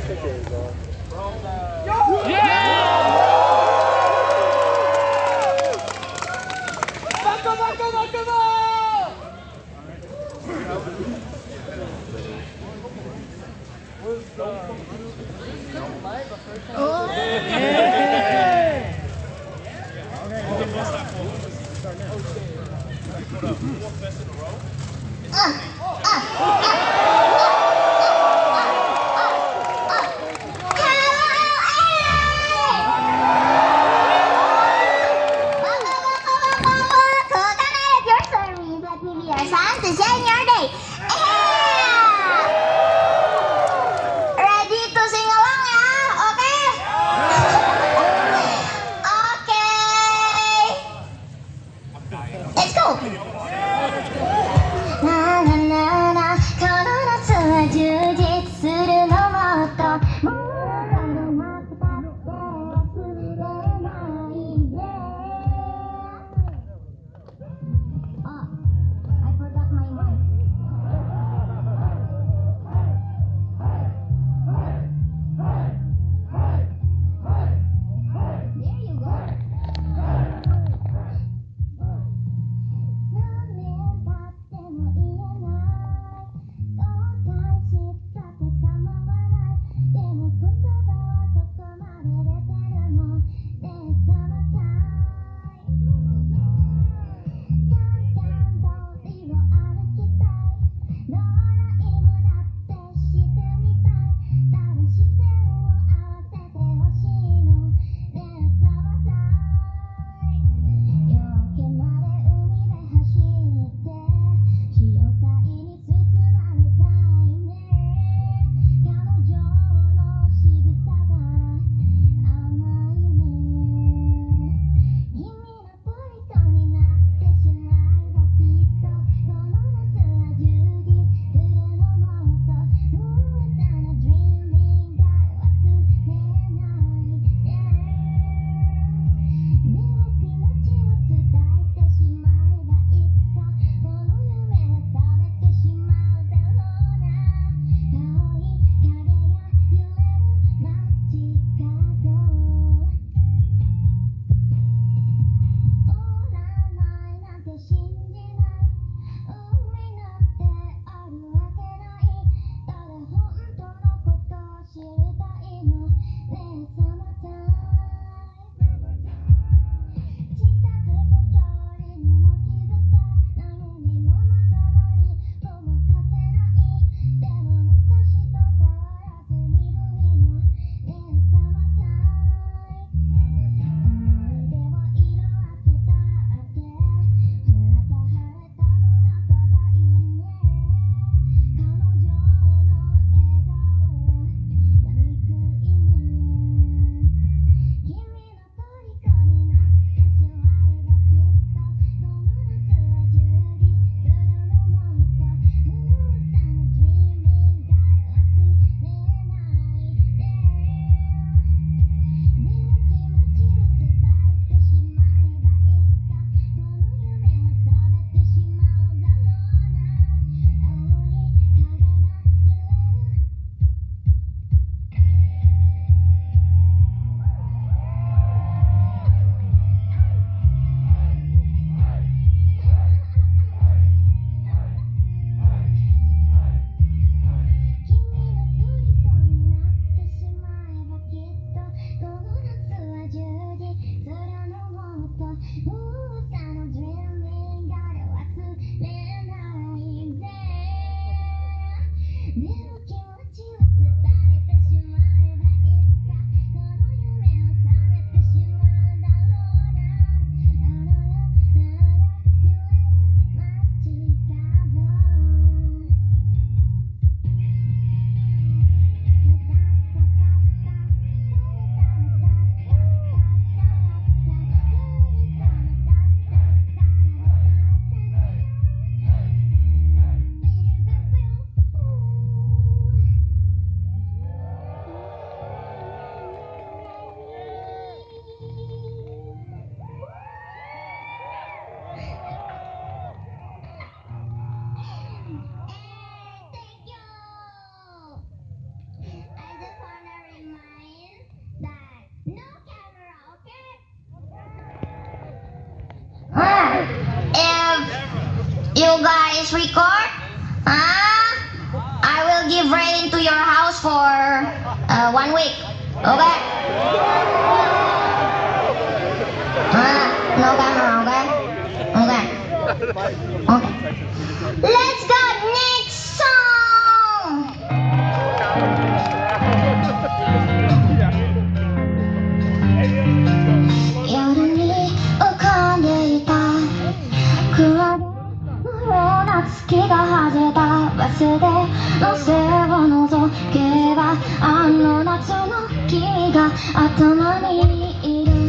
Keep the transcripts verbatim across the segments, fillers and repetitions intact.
Let's go! Na na na na, voice record? Ah, I will give rain to your house for uh, one week. Okay? Ah, no camera, okay? Okay. Okay. Let's go next song.夜に浮かんでいた雲のような月が恥じたバスでの背を覗けばあの夏の君が頭にいる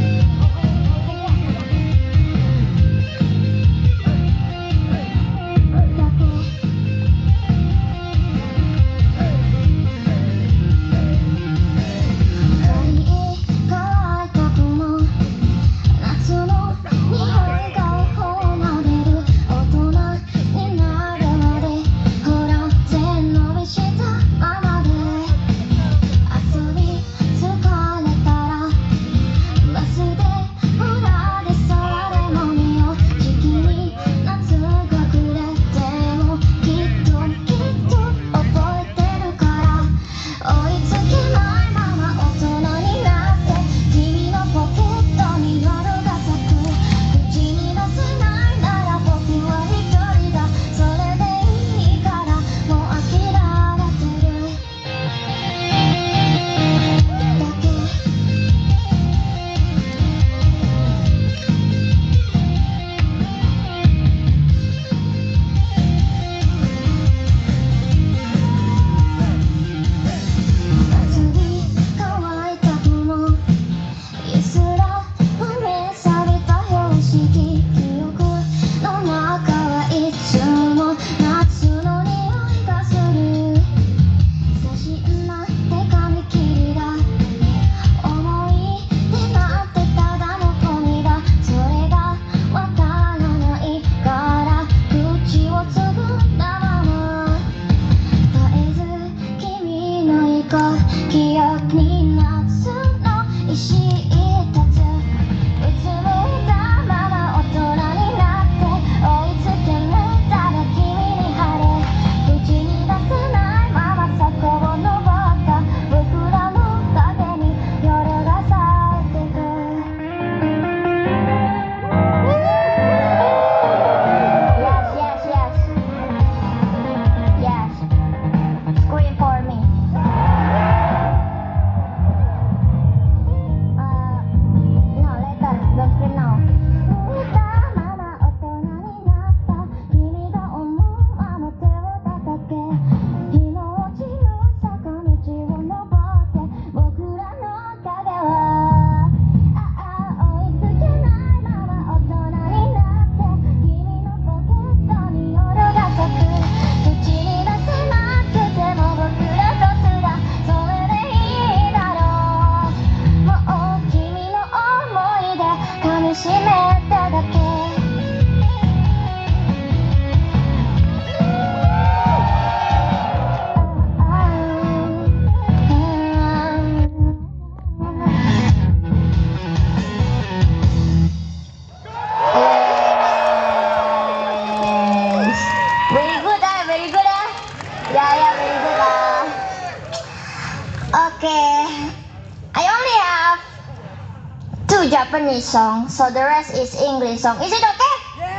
Japanese song, so the rest is English song. Is it okay?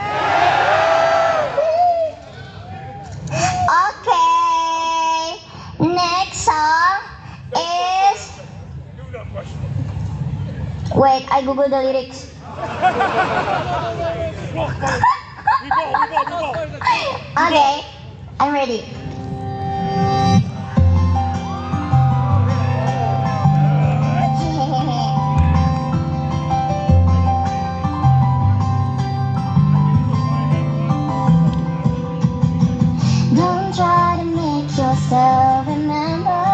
Yeah! Okay. Next song is. Wait, I Google the lyrics. Okay, I'm ready. So remember,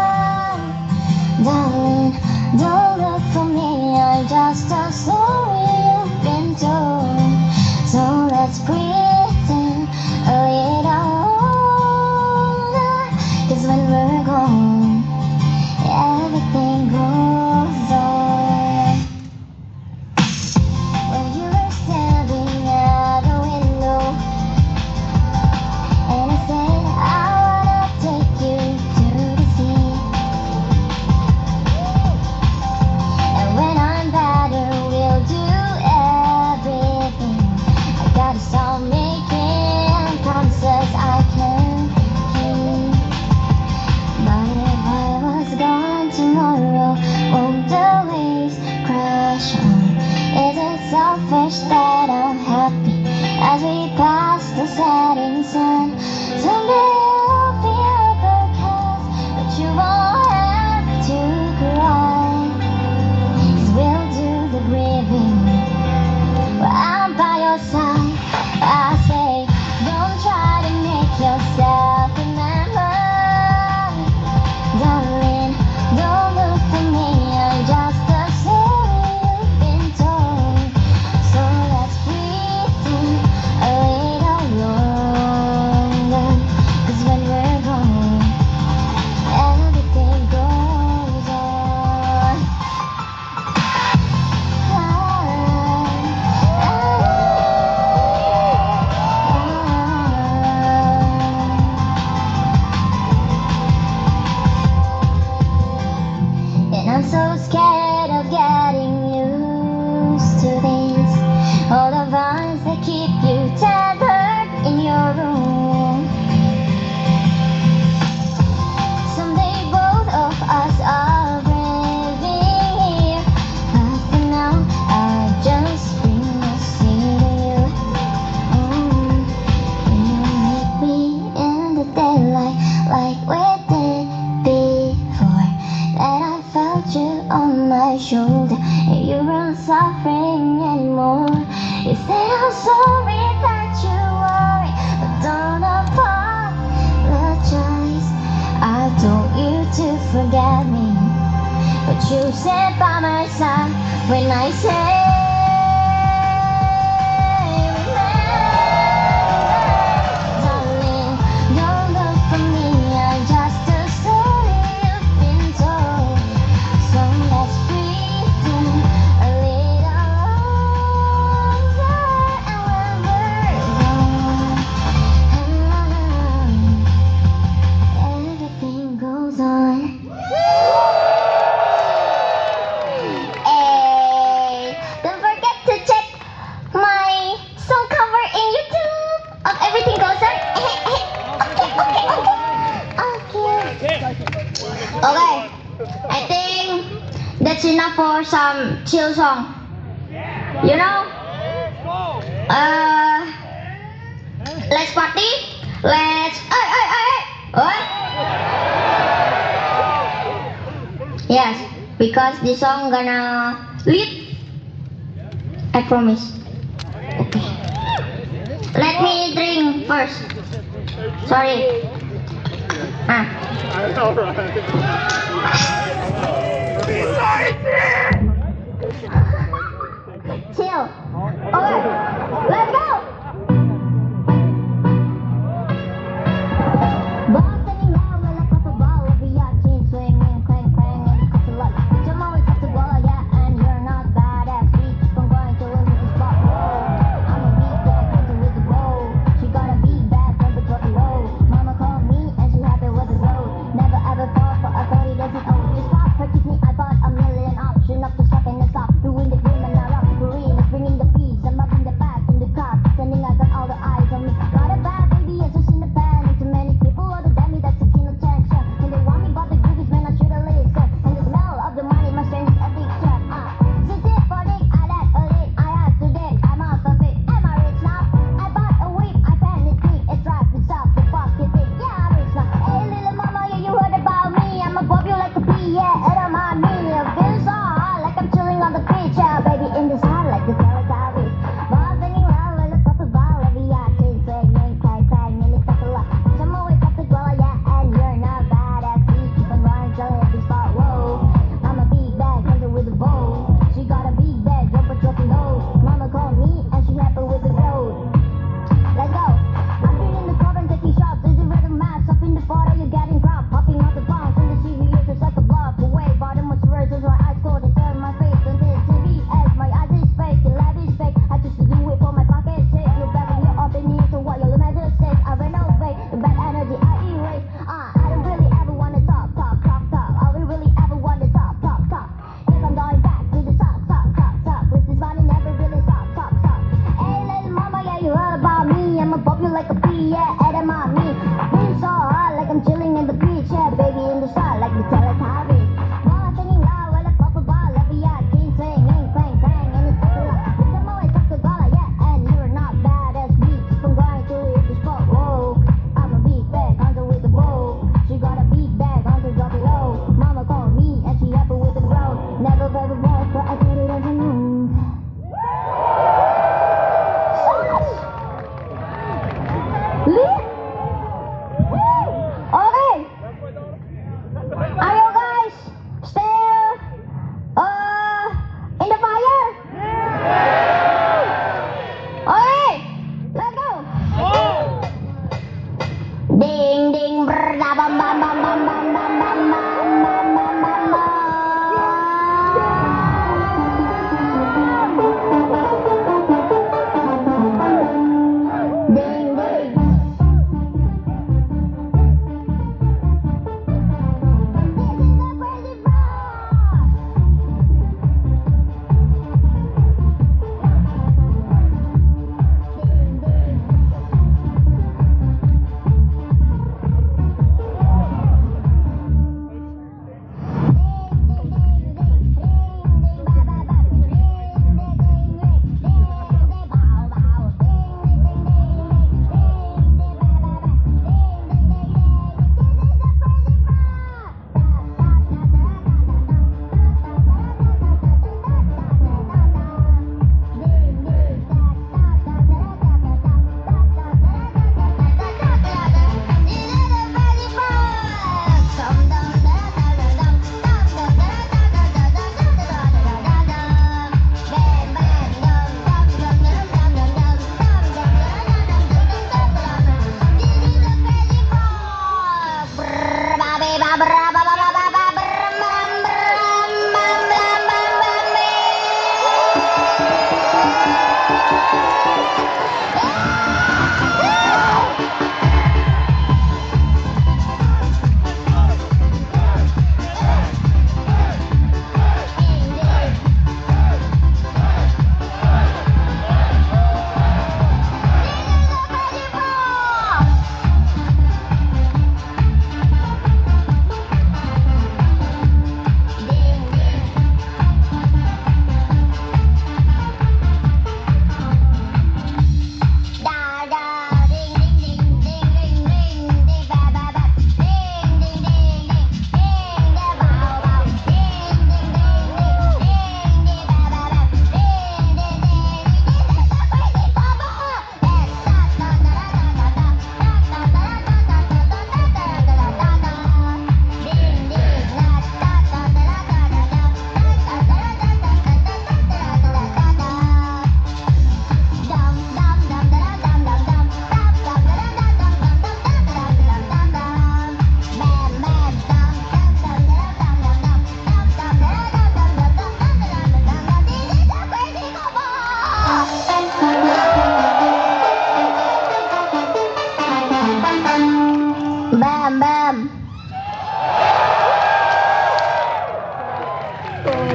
darling, don't look for me, I'm just a story you've been told. So let's pretend a little so scared of getting used to this. All the vines that keep you tethered in your room. Someday both of us are living here, but for now I just bring missing you. Mm. When you meet me in the daylight like we did before, that I felt you on my shoulder and you weren't suffering anymore. You said I'm sorry that you worry, but don't apologize. I told you to forget me, but you sat by my side when I say darling, don't look for me, I'm just a story you've been told. So let's breathe in a little longer, and when we're gone, everything goes on. Hey, don't forget to check my song cover in YouTube of Everything Goes On. Okay, okay, okay. Okay. Okay. I think that's enough for some chill song. You know? Uh, let's party. Let's. Hey, hey, hey, hey. What? Yes, because this song gonna lead. I promise. Okay. Let me drink first. Sorry. Ah. Chill. Okay. Let's go. Boston now, when I pop a ball, I'll be out chin swinging, clang clang, and it costs a lot. Jump always up the wall, yeah, and you're not bad ass beat. Keep on going till it's the spot. I'm a beat that comes with the roll. She got a beat bad, but drop it low. Mama called me and she happy with the road. Never ever thought for authority that's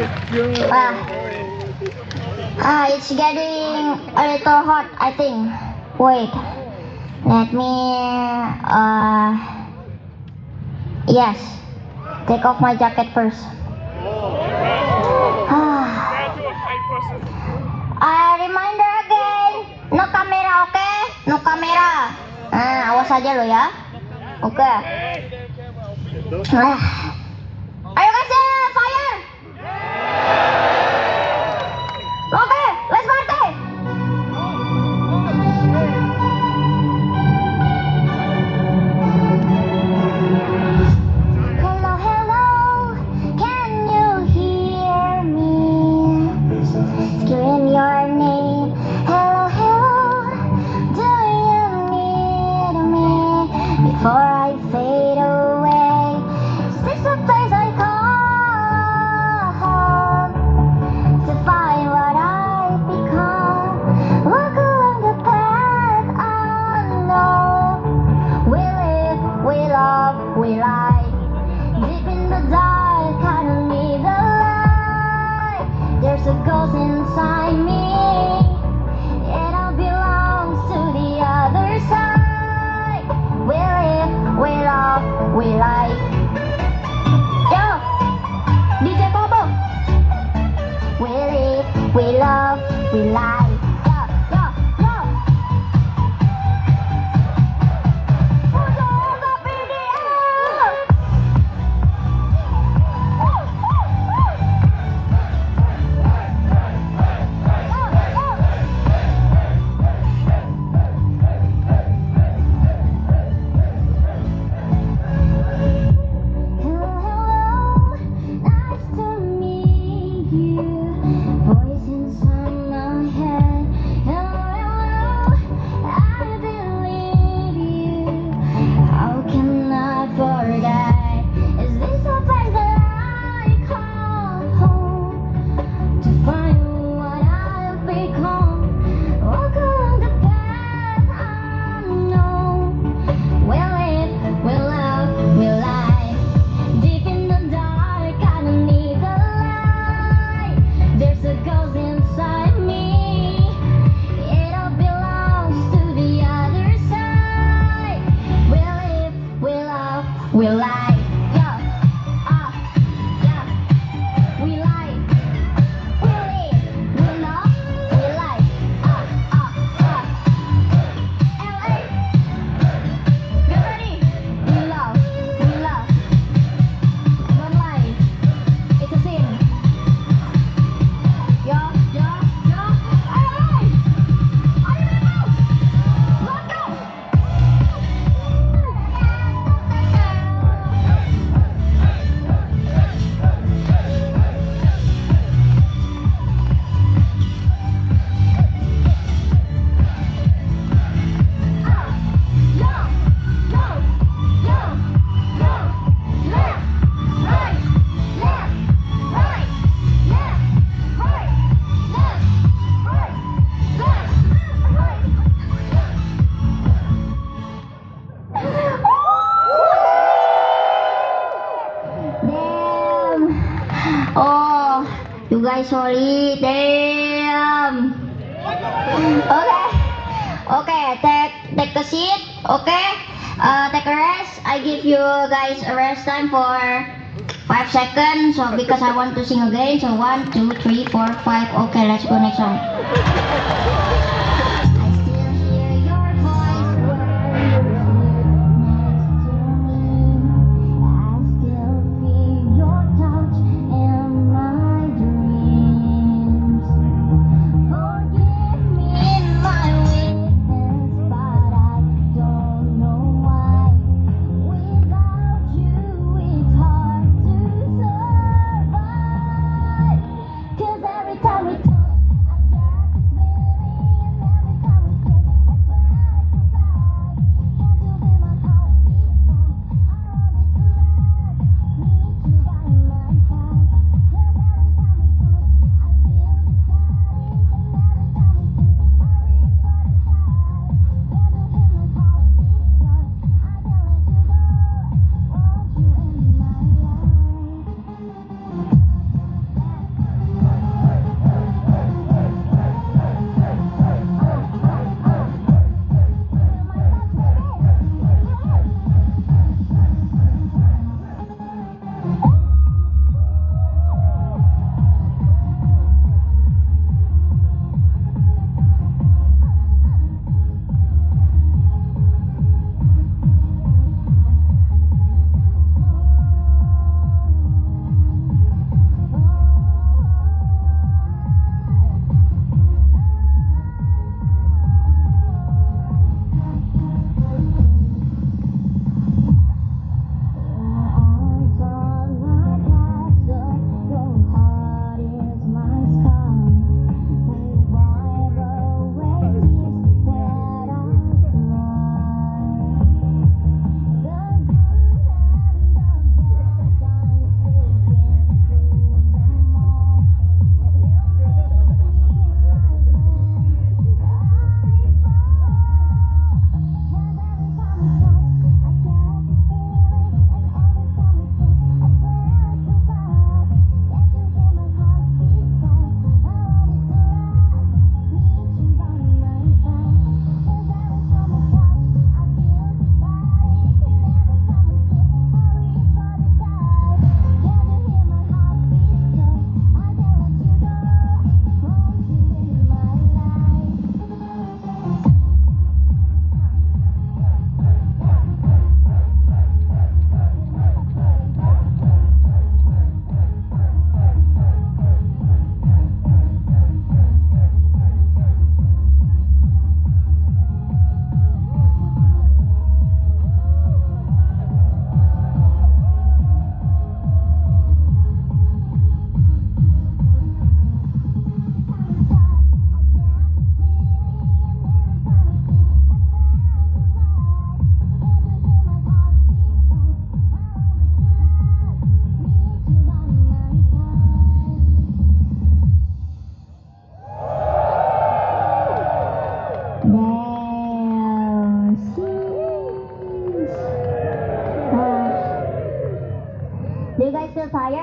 Ah, ah, it's getting a little hot, I think. Wait, let me. Uh, yes, take off my jacket first. Ah. Uh, reminder again, no camera, oke? Okay? No camera. Ah, awas aja lo ya. Oke. Okay. Ah. Ayo guys, ya, fire! Oke, okay, let's party! Hello, hello, can you hear me? Scream your name. Hello, hello, do you need me? Before I fade away, is this a place I call home? To find what I've become, walk along the path unknown. We live, we love, we lie. Deep in the dark, I don't need the light. There's a ghost inside me. It all belongs to the other side. We live, we love, we lie. Yo, D J Bobo. We live, we love, we lie. Yo, yo, yo. Udah nggak video. We lie, yeah, ah, yeah. We lie, we live, we love, we lie, ah, ah, ah. L A, get ready. We love, we love. Don't lie, it's a sin. Yo, yo, yo. Hey, are you ready? Let's go. Oh, you guys sorry, damn. Okay, okay, take take a seat. Okay, uh, take a rest. I give you guys a rest time for five seconds. So because I want to sing again. So one, two, three, four, five. Okay, let's go next song. Cause every time we talk, I get this feeling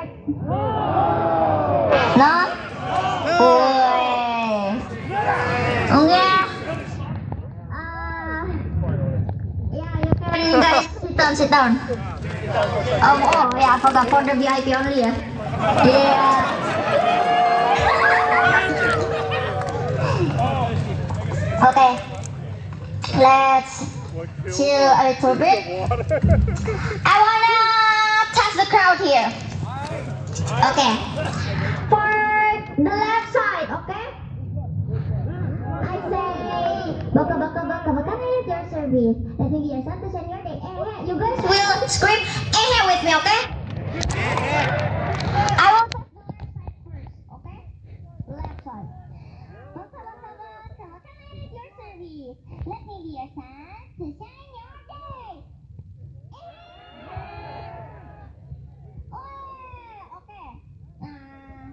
spirit? No? Woi. Enggak. Uh, yeah, you can guys sit down, sit down. Oh, oh, yeah, I forgot for the V I P only ya. Yeah. Okay. Let's chill a little bit. I wanna touch the crowd here. Okay. For the left side, okay? I say, baka baka baka baka is your service. Let me be your son to send your day. Eh, eh. You guys will scream eh eh with me, okay? I will touch the left side first, okay? Left side. Baka baka baka baka is your service. Let me be your son to shine your day. Oh, okay. Uh,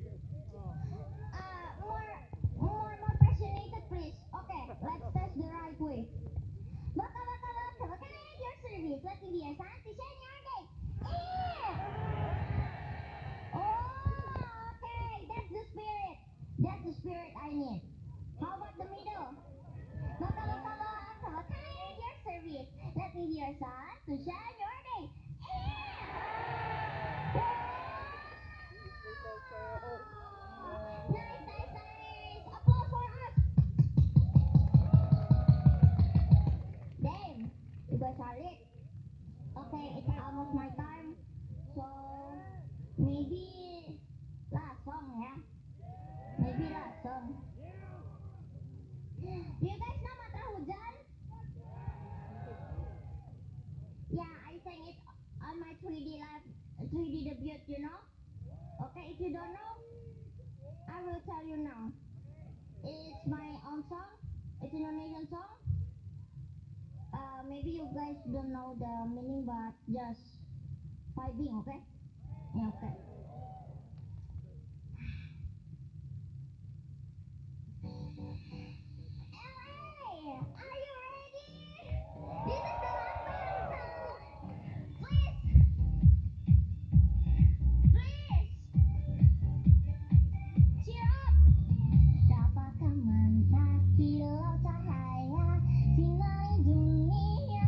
uh, more, more, more passionate, please. Okay, let's test the right way. Baka baka baka baka is your service. Let me be your son to shine your day. Oh, okay, that's the spirit. That's the spirit I need. How about the middle? Baka baka baka baka is your service. Let me be your son to shine your day. Nice, nice, nice. Applause for us. Damn, you guys are it. Okay, it's almost my time. So maybe last song, yeah. Maybe last song. Do you guys know Mantra Hujan? Yeah, I sang it on my three D live, three D debut, you know. Okay, if you don't know, I will tell you now. It's my own song. It's an Indonesian song. Uh, maybe you guys don't know the meaning, but just vibing, okay? Yeah, okay. Hey, are you ready? This is the last battle. Please, please, cheer up. Dapatkah mentah kilau cahaya sinari dunia.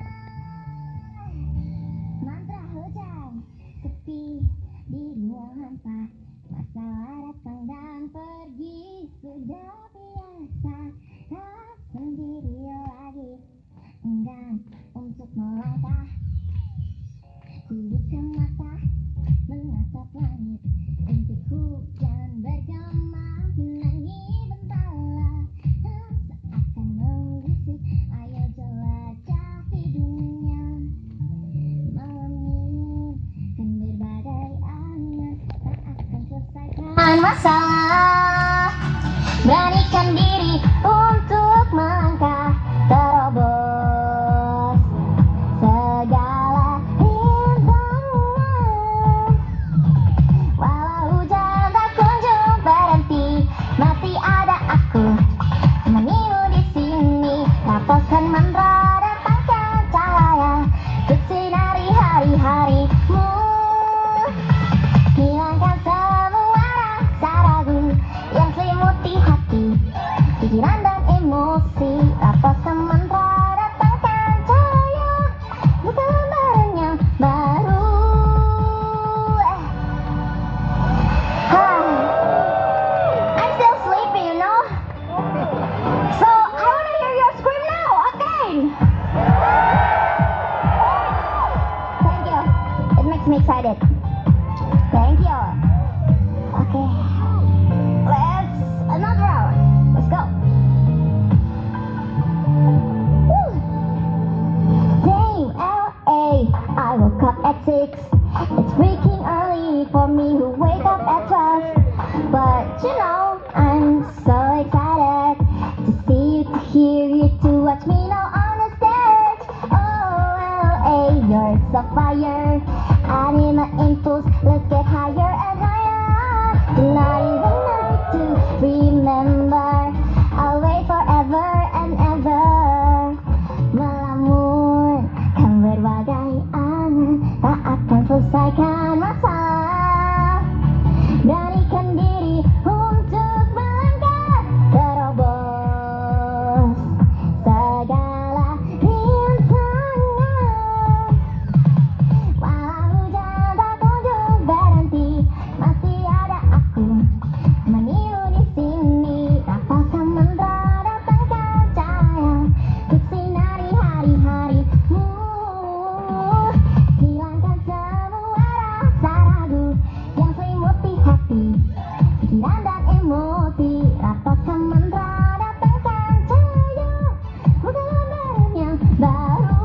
Mantra hujan sepi di ruang hampa. Masalah datang dan pergi sudah biasa. Tak sendiri lagi, enggan untuk melangkah. Ku buka mata menatap langit, rintik hujan bergema menangi bentala. Seakan menggusik, ayo jelajahi dunia. Malam ini kan berbagai anak, tak akan selesaikan masalah. Beranikan diri untuk melangkah, terobos segala rintangan. Walau hujan tak kunjung berhenti, masih ada aku menemanimu di sini. Rapatkan mantra, datangkan cahaya, untuk sinari hari-harimu. Hilangkan semua rasa ragu yang selimuti hati, pikiran dan emosi. Rapatkan mantra, datangkan cahaya, buka lembaran yang baru. Hi, I'm still sleepy, you know. So I want to hear your scream now, again. Thank you. It makes me excited. Thank you. Okay. Let's another round. Let's go. Woo. Dang, L A. I woke up at six. It's freaking early for me who wake up at twelve. But you know, I'm so excited to see you, to hear you, to watch me now on the stage. Oh, L A, you're so fire. I need my impulse. Let's get higher and higher. Tonight is the night to remember. I'll wait forever and ever. Melamun kan berbagai angan, tak akan selesaikan masalah. hati. Pikiran dan emosi rapatkan mantra, datangkan cahaya, buka lembaran yang baru.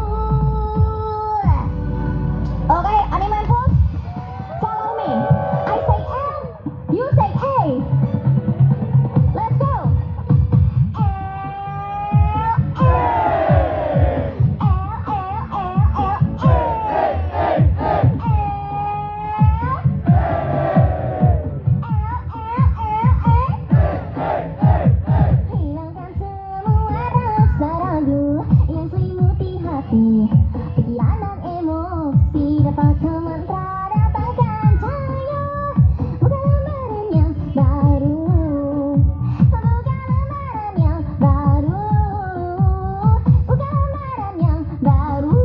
Okay, Animal Pulse, follow me. I say L, you say A. Let's go. Hilangkan semua rasa ragu yang selimuti hati. Pikiran dan emosi dapatkan mantra, datangkan cahaya, buka lembaran yang baru. Buka lembaran yang baru. Buka lembaran yang baru.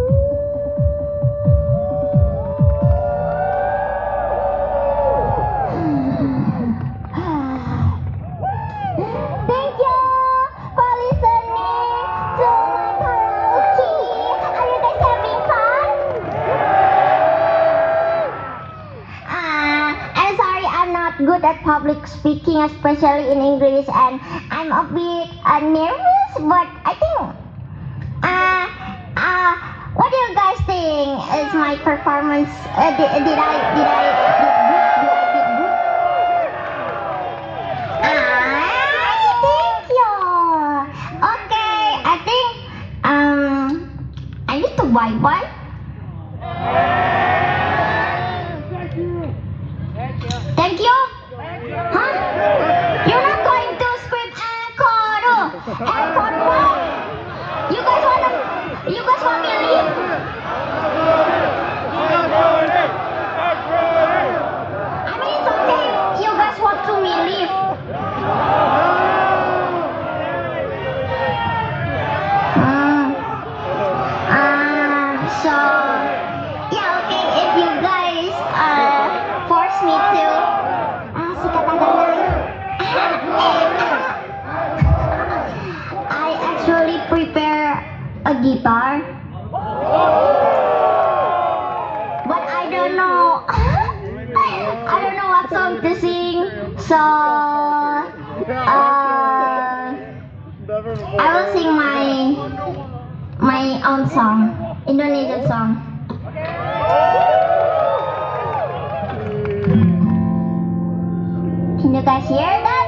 Thank you for listening to my karaoke. Are you guys having fun? Uh, I'm sorry I'm not good at public speaking, especially in English, and I'm a bit uh, nervous, but I think, uh, uh, what do you guys think is my performance? Uh, did, did I, did I, did good? Did I did good? Ah, thank you. Okay, I think, um, I need to buy one. Thank you. Huh? You're not going to scream encore. Encore what? You guys wanna? You guys want me to leave? I mean, it's okay. You guys want to me leave? Hmm. Uh, so yeah, okay. If you guys uh force me to, ah, si katagalan. I actually prepare a guitar, but I don't know. I don't know what song to sing, so uh, I will sing my my own song, Indonesian song. Can you guys hear that?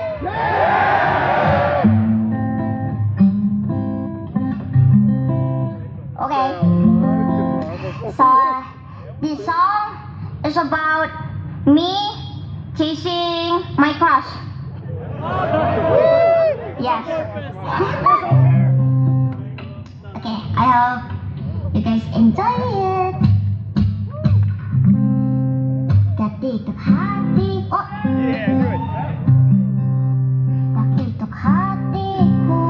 Okay. So this song is about me chasing my crush. Yes. Okay, I hope you guys enjoy it. Ketik hati, oh. Ketik hatiku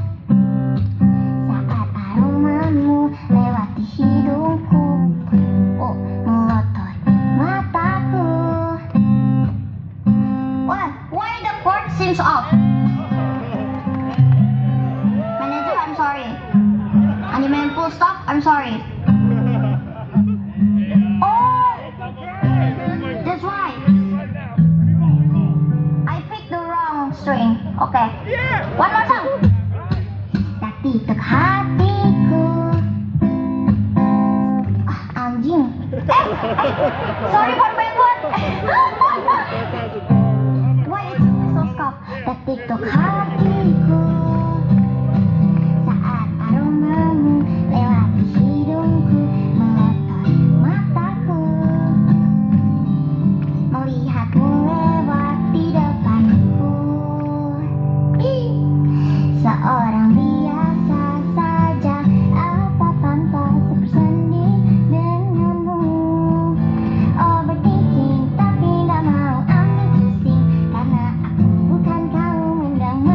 saat aromamu lewati hidungku, oh, melotot mataku. Why? Why the chord seems off? Manager, I'm sorry. Animal full stop, I'm sorry. Oh, that's right. I picked the wrong string. Okay. One more song. Ketik hatiku. Ah, anjing. Eh, eh, sorry for backward. Why is it so scuff? Ketik hatiku saat aromamu lewati hidungku, melotot mataku, melihatmu lewat di depanku. Ih, seorang biasa saja, apa pantas bersanding denganmu. Overthinking tapi gak mau ambil pusing, karena aku bukan kau mendang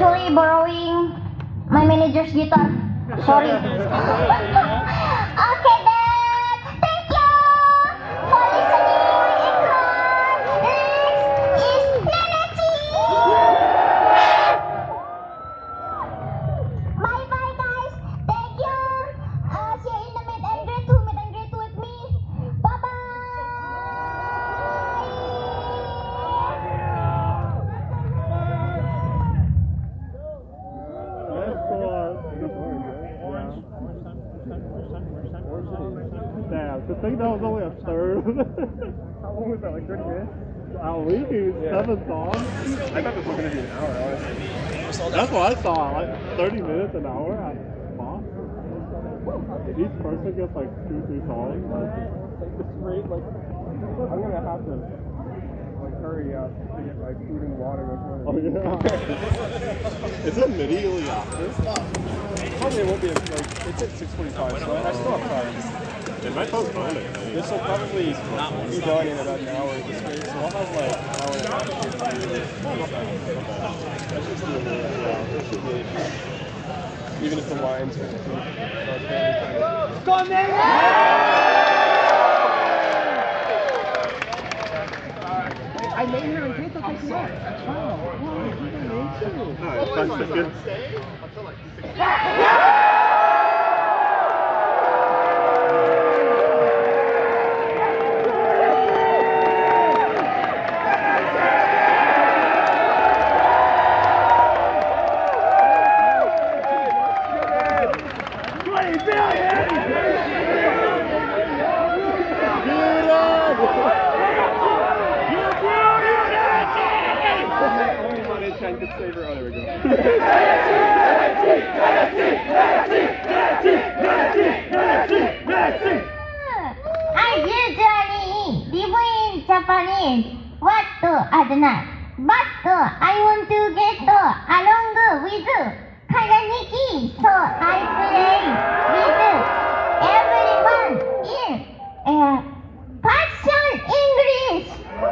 actually borrowing my manager's guitar. Sorry. Okay then. Thank you for listening my encore. Next is Nenechi. Bye bye guys. Thank you. Uh, see you in the meet and greet. Who meet and greet with me. Bye bye. Damn, to think that was only a third. How long was that? Like thirty minutes? At least Yeah. seven songs. I thought this was gonna be an hour, honestly. That's what I saw. Like thirty minutes, an hour at Fox. Each person gets like two, three songs. Like the straight, like I'm gonna have to like hurry up to get like food and water before. Oh yeah. Is it immediately after? Probably it won't be like it's at six forty-five, so I still have time. They might postpone it. This will probably be done in about an hour at this rate, so I'll have like an hour and a half to get through. That's just doable. Yeah, it should be. Even if the lines are Go I made her in case I take it off. No, it's fun to get. Could save her. Oh, there we go. I usually live in Japanese. What I don't know. But I want to get along with Kananiki, so I play with everyone in uh, Passion English.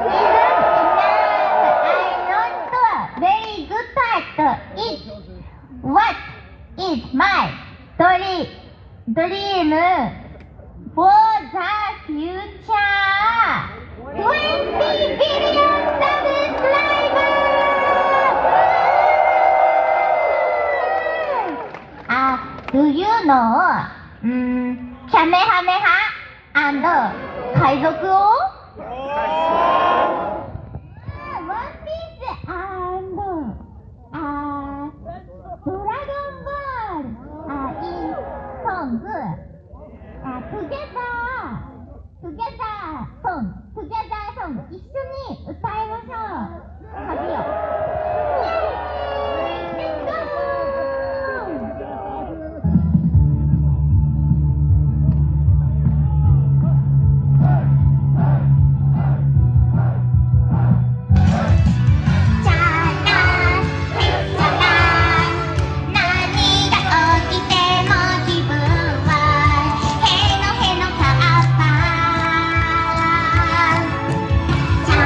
Very good part. It what is my dream dream for the future? Twenty billion subscribers. Ah, do you know? Um, Kamehameha and Kaizoku? One Piece and uh, Dragon Ball uh, in songs uh, together together song together song 一緒に歌いましょうサビをイエーイ Let's go! Cha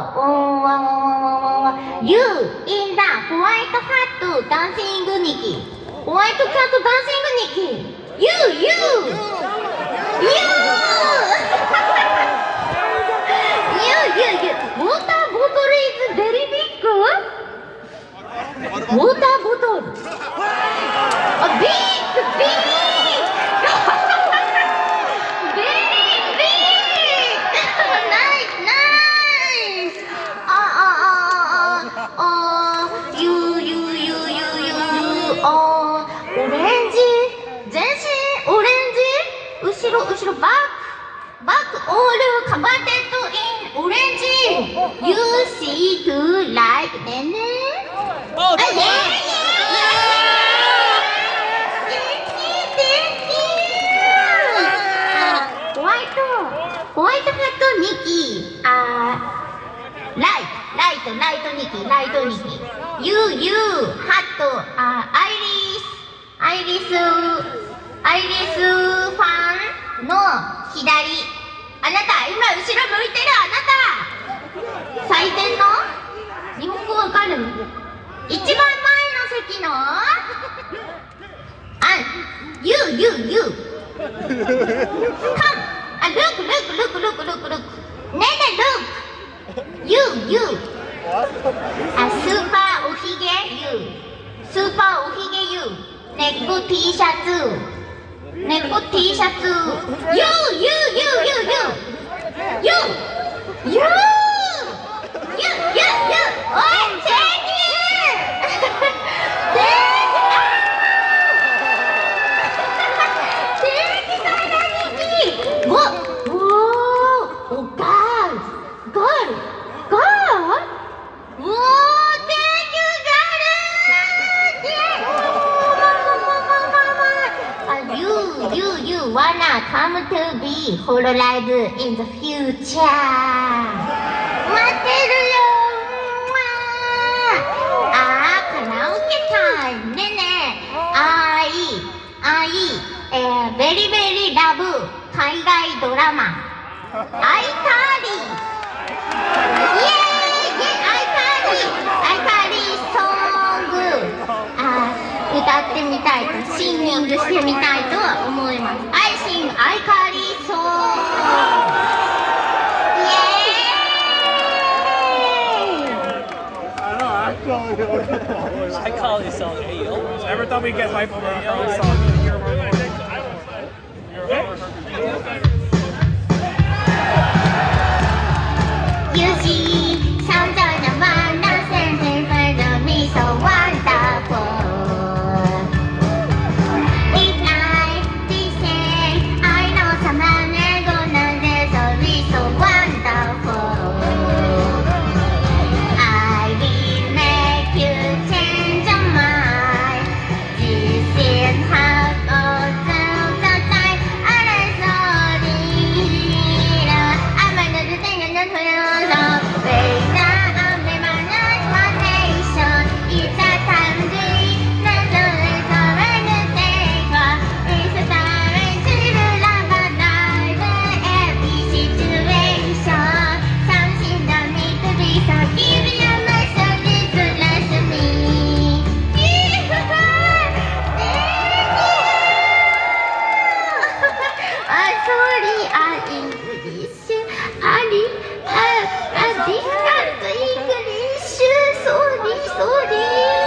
oh, oh, you in the white hat dancing Nikki. White cat dancing Nikki. You, you, you. you, you, you. Water bottle is very big. Water bottle. A big, big. Very big. Nice, nice. Ah, ah, ah, ah. You, you, you, you, you, you. Ah, オレンジ。全身オレンジ。後ろ、後ろ、バック。バック、オール、カバーテッドイン、オレンジ。You see to like them. Oh, yeah, yeah. White hat Nikki. Uh, light, light, light Nikki, light Nikki. You, you, hat, uh, Iris, Iris, Iris ファンの左。あなた、今後ろ向いてるあなた。最前の日本語わかる？一番前の席のあ、You, you, you. Come. Ah, look, look, look, look, look, look. Nene, look. You, you. Ah, super おひげ you. Super おひげ you. ネック T シャツ。ネック T シャツ。You, you, you, you, you. You, you. You, you, you. おい、正義。Wanna come to be Hololive in the future. 待ってるよ。あー、カラオケタイム。ねえねえ。あーいい。あーいい。えー、ベリベリラブ海外ドラマ。アイカーリー。イエーイ、アイカーリー。アイカーリーソング。あー、歌ってみたいと、シンギングしてみたいとは思います。I sing アイカーリーソング。イエーイ。 I call this song A O. Never thought we'd get hype over a Carly song. You see, sometimes I wanna send him for me so wonderful. It's like this thing, I know someone is gonna be so wonderful. I will make you change your mind. This is how it goes through the time. I'm sorry. I'm gonna do things and put it on. Wait now, I'm in my imagination. It's a time to dream. There's always something to think of. It's a time to love and dive in every situation. Something that needs to be so. Give me a message to listen to me. I'm sorry, I'm English. Ali, uh, uh, different English. Sorry, sorry.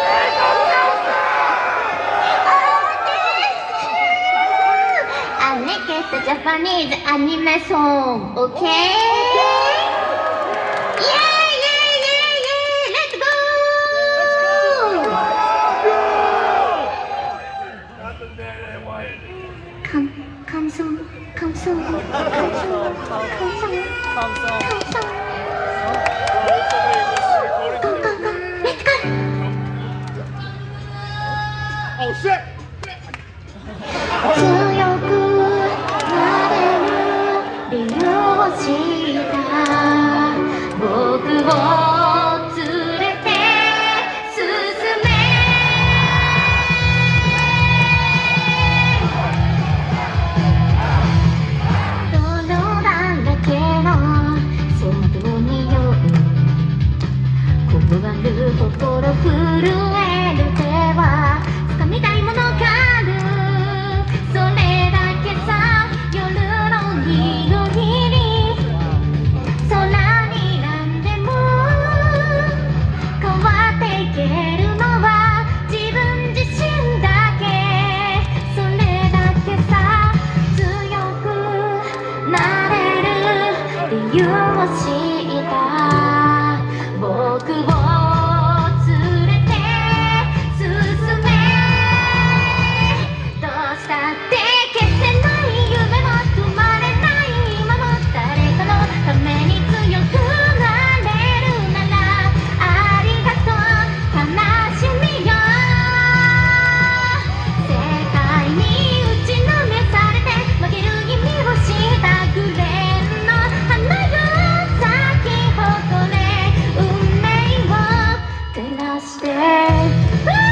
I'll make it a Japanese anime song, okay? Yeah, yeah, yeah, yeah. Let's go. Come, come soon, come soon, come soon, come soon, come soon. Go, go, go. Let's go. Oh shit! 強くなれる理由を知した僕を連れて進めどうしたって消せない夢も止まれない今も誰かのために強くなれるならありがとう悲しみよ世界に打ちのめされて負ける意味をしたグレーの花よ咲き誇れ運命を照らして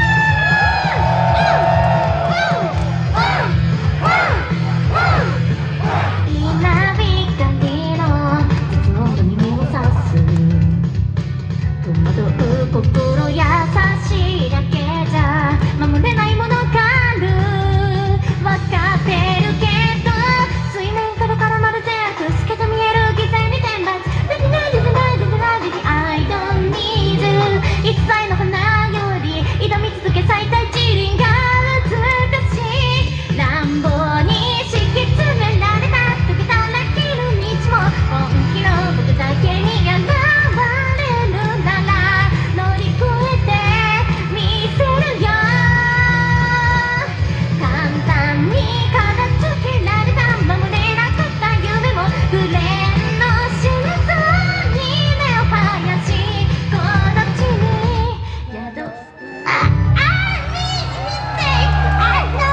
稲光の実音が耳を刺す戸惑う心優しいだけじゃ守れないものがあるわかってるけど水面から絡まる全部透けて見える偽善に天罰できないできないできないできない I don't need you 一切の花より挑み続け咲いた一輪が美しい乱暴に敷き詰められた溶けたら切る道も本気の僕だけに現れるなら乗り越えてみせるよ簡単に片付けられた守れなかった夢もグレーの心臓に根を生やしこの地に宿すああミスミステイクあの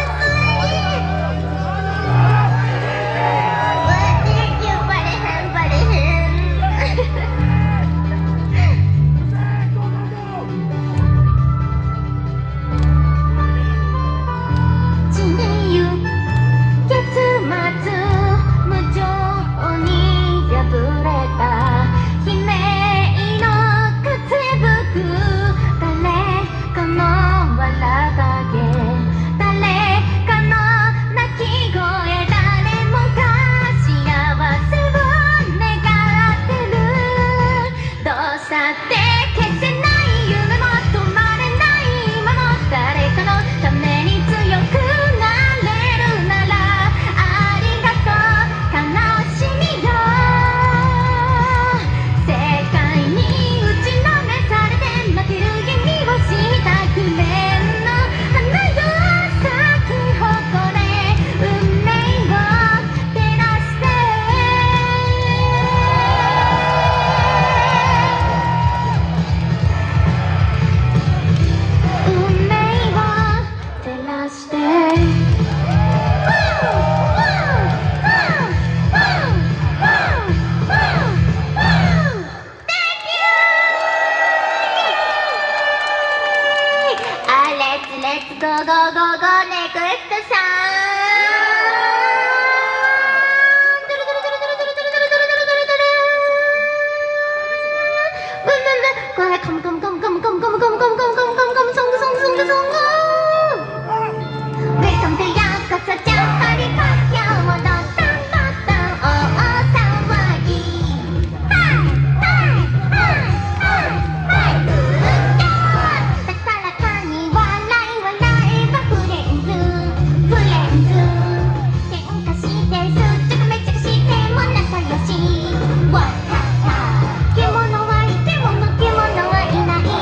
What did you body hand body hand 地に行く結末無情に破れた悲鳴の風吹く誰かの笑影誰かの泣き声誰もが幸せを願ってるどうしたって消せない夢も止まれない今も誰かのために強くなれるならありがとう悲しみよ世界に打ちのめされて負ける意味をしたグレーの花よ咲き誇れ運命を照らして運命を照らしてあレッツレッツゴーゴーゴーゴーネクストさんドゥルドゥルドゥルドゥルドゥルドゥルドゥルドゥルドゥルドゥルドゥルブンブンブンこれカムカムカムカムカムカムカムカムカムカムカムカムソングソングソングソングウェルカムとようこそジャンパリパッヤを戻ったバッタン大騒ぎはいはいはいはいはい高らかに笑い笑えばフレンズフレンズ喧嘩してすっちゃくめっちゃくしても仲良しわっはっは獣はいてもの獣はいない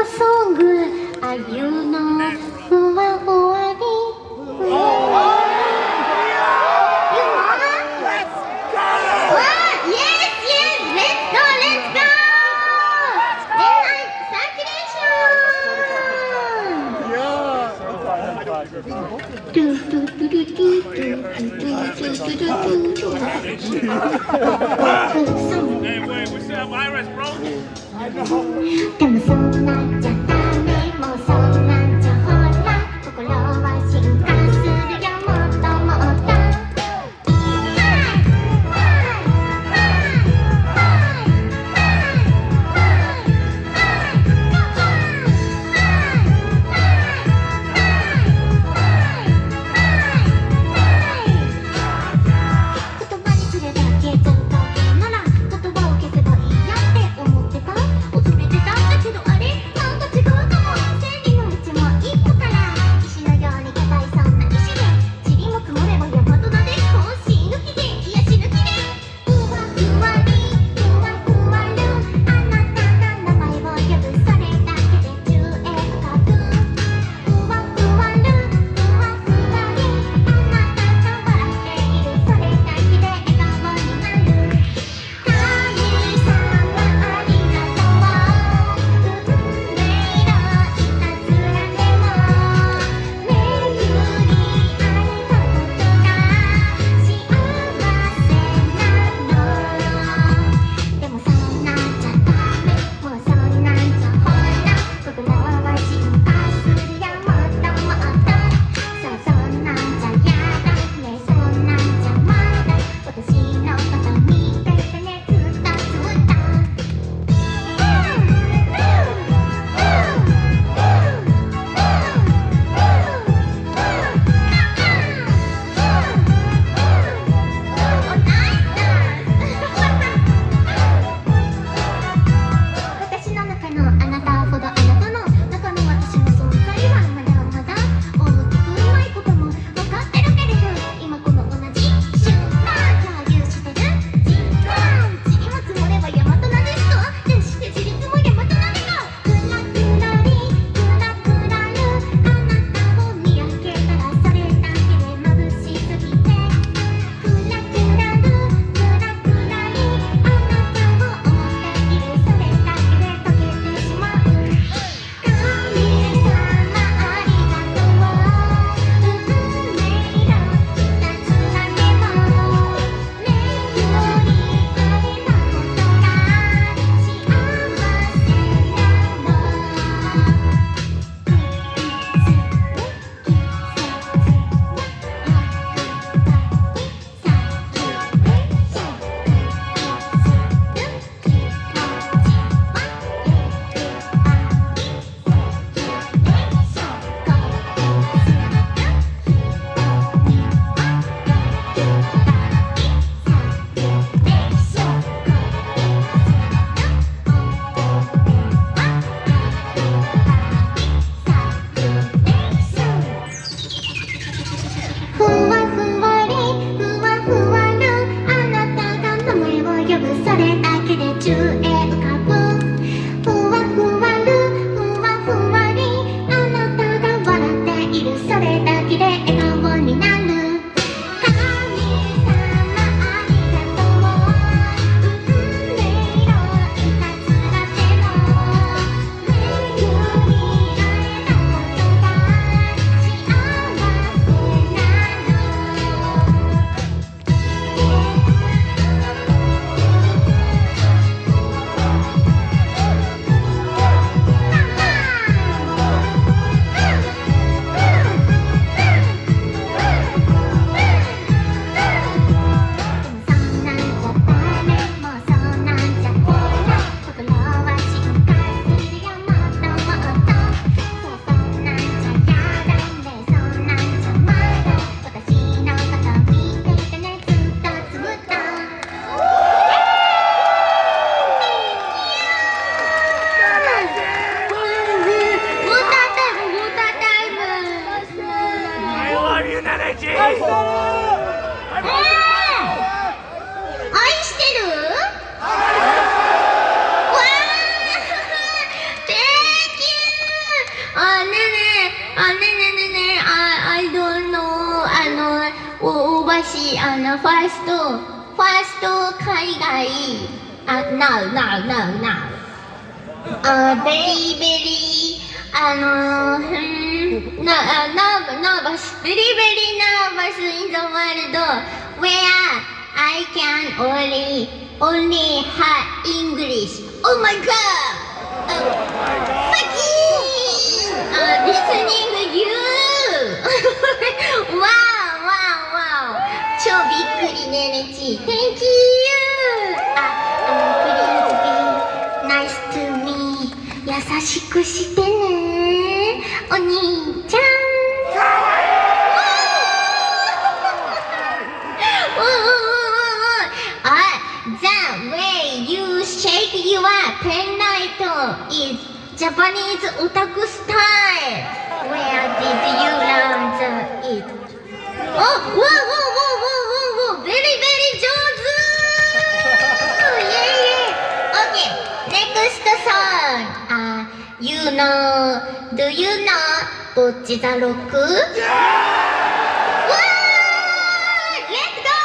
ーソングあゆのふわふわりふわふわでもそんなんじゃダメもうそんなんじゃほら心は進化するよもっともっと言葉にするだけじゃダメなら言葉を消せばいいやって思ってた恐れてたんだけどあれなんか違うかも正義の道も一歩から石のように硬いそんな石で塵も積もれば山となで本心抜きで癒し抜きでふわふわりふわふわるあなたが名前を呼ぶそれだけで宙へ浮かぶふわふわるふわふわりあなたが笑っているそれだけで笑顔になる神様ありがとう運命のいたずらでも巡り会えたことが幸せなのでもそんなんじゃダメもうそんなんじゃほら心は進化するよもっともっとそうそんなんじゃやだねそんなんじゃまだ私のこと見ててねずっとずっと私の中のあなたほどあなたの中の私の存在はまだまだ大きくうまいことも分かってるけれど今この同じ瞬間共有してる実感塵も積もれば山となる人決して自立も山となるよクラクラリクラクラルあなたを見上げたらそれだけで眩しすぎてクラクラルクラクラリあなたを思っているそれだけで溶けてしまう神様ありがとう運命のいたずらでも巡り会えたことが幸せふわふわりふわふわるあなたが名前を呼ぶそれだけで宙へ浮かぶふわふわるふわふわりあなたが笑っているそれだけで笑顔になる神様ありがとう運命のいたずらでも巡り会えたことが幸せなのストファースト海外あ now now now now あベリーベリーあのー、んなナーバスベリーベリーナーバス in the world where I can only only have English. Oh my god! Uh, fucking! Uh, listening you! wow, wow, wow! 超びっくりねねち Thank you! あ、あの、please be nice to me 優しくしてねお兄ちゃんThe way you shake your pen light is Japanese otaku style. Where did you learn the it? Oh, whoa, whoa, whoa, whoa, whoa, whoa! Very, very 上手! Yeah, yeah. Okay, next song. Uh, you know, do you know Bocchi the Rock? Whoa! Let's go!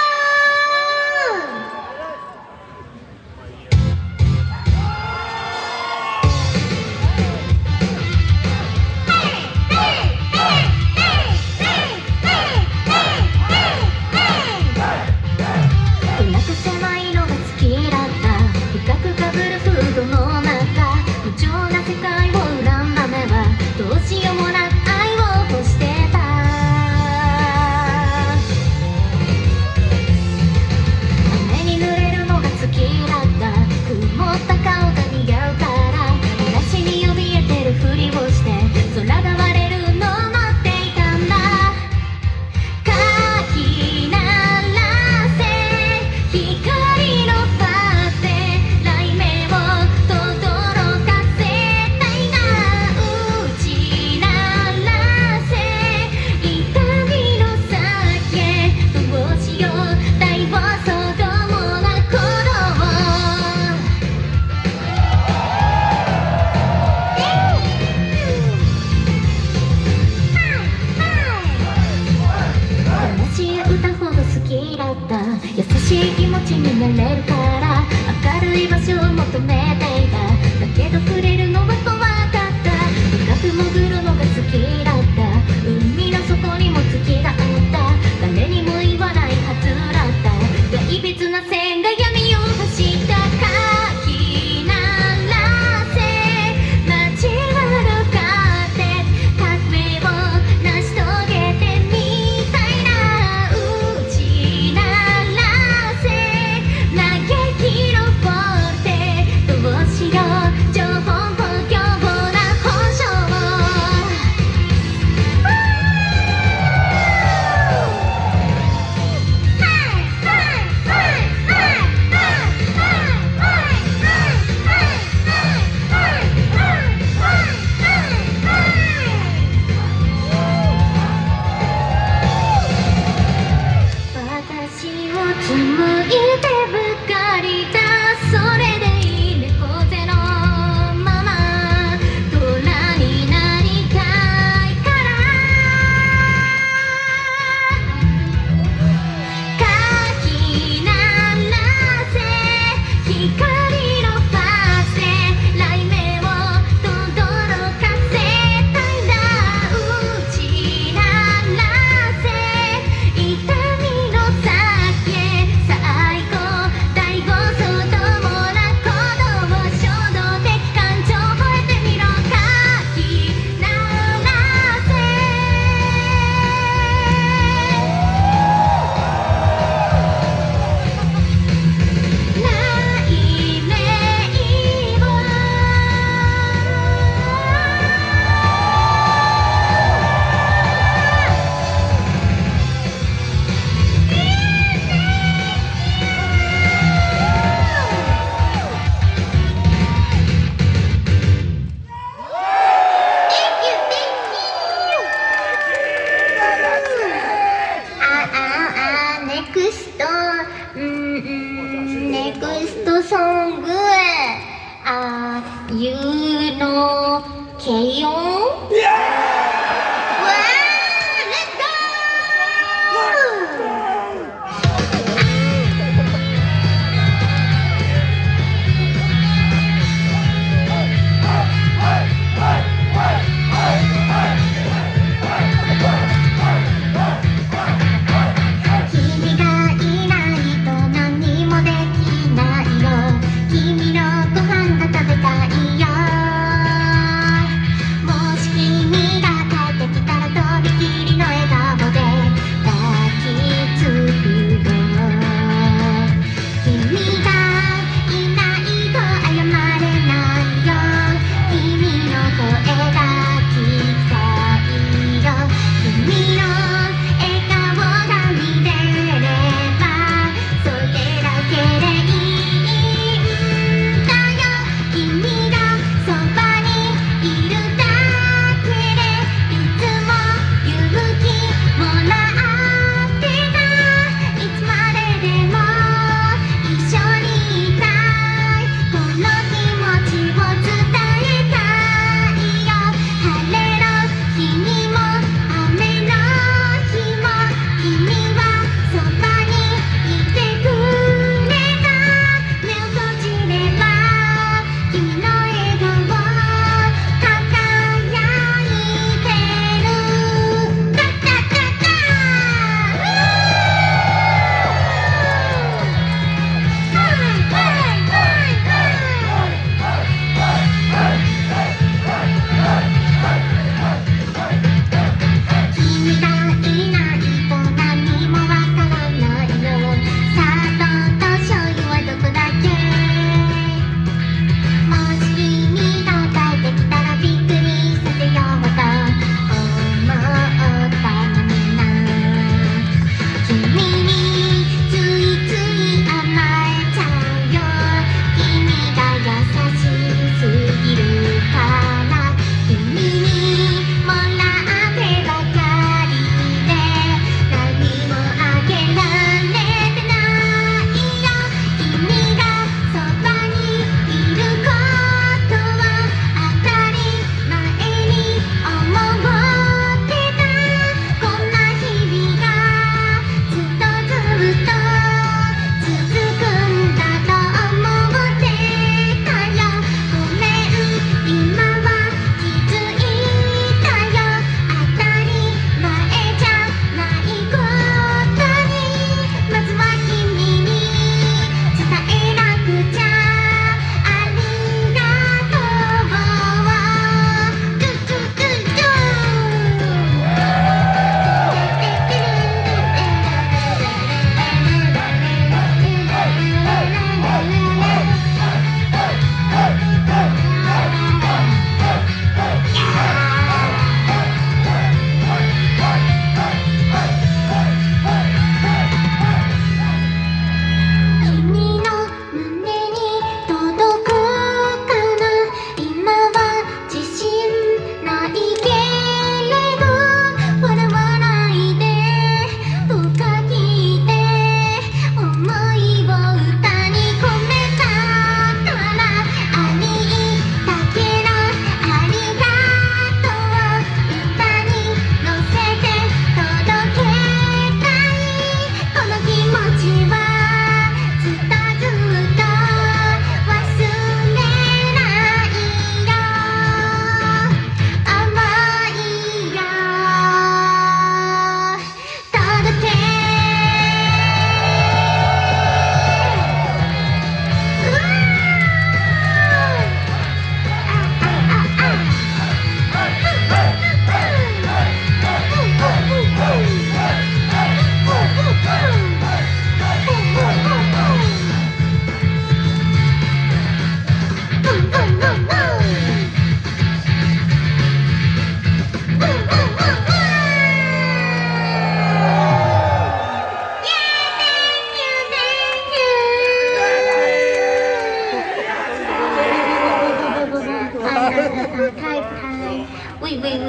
タイプタイウィウィウィ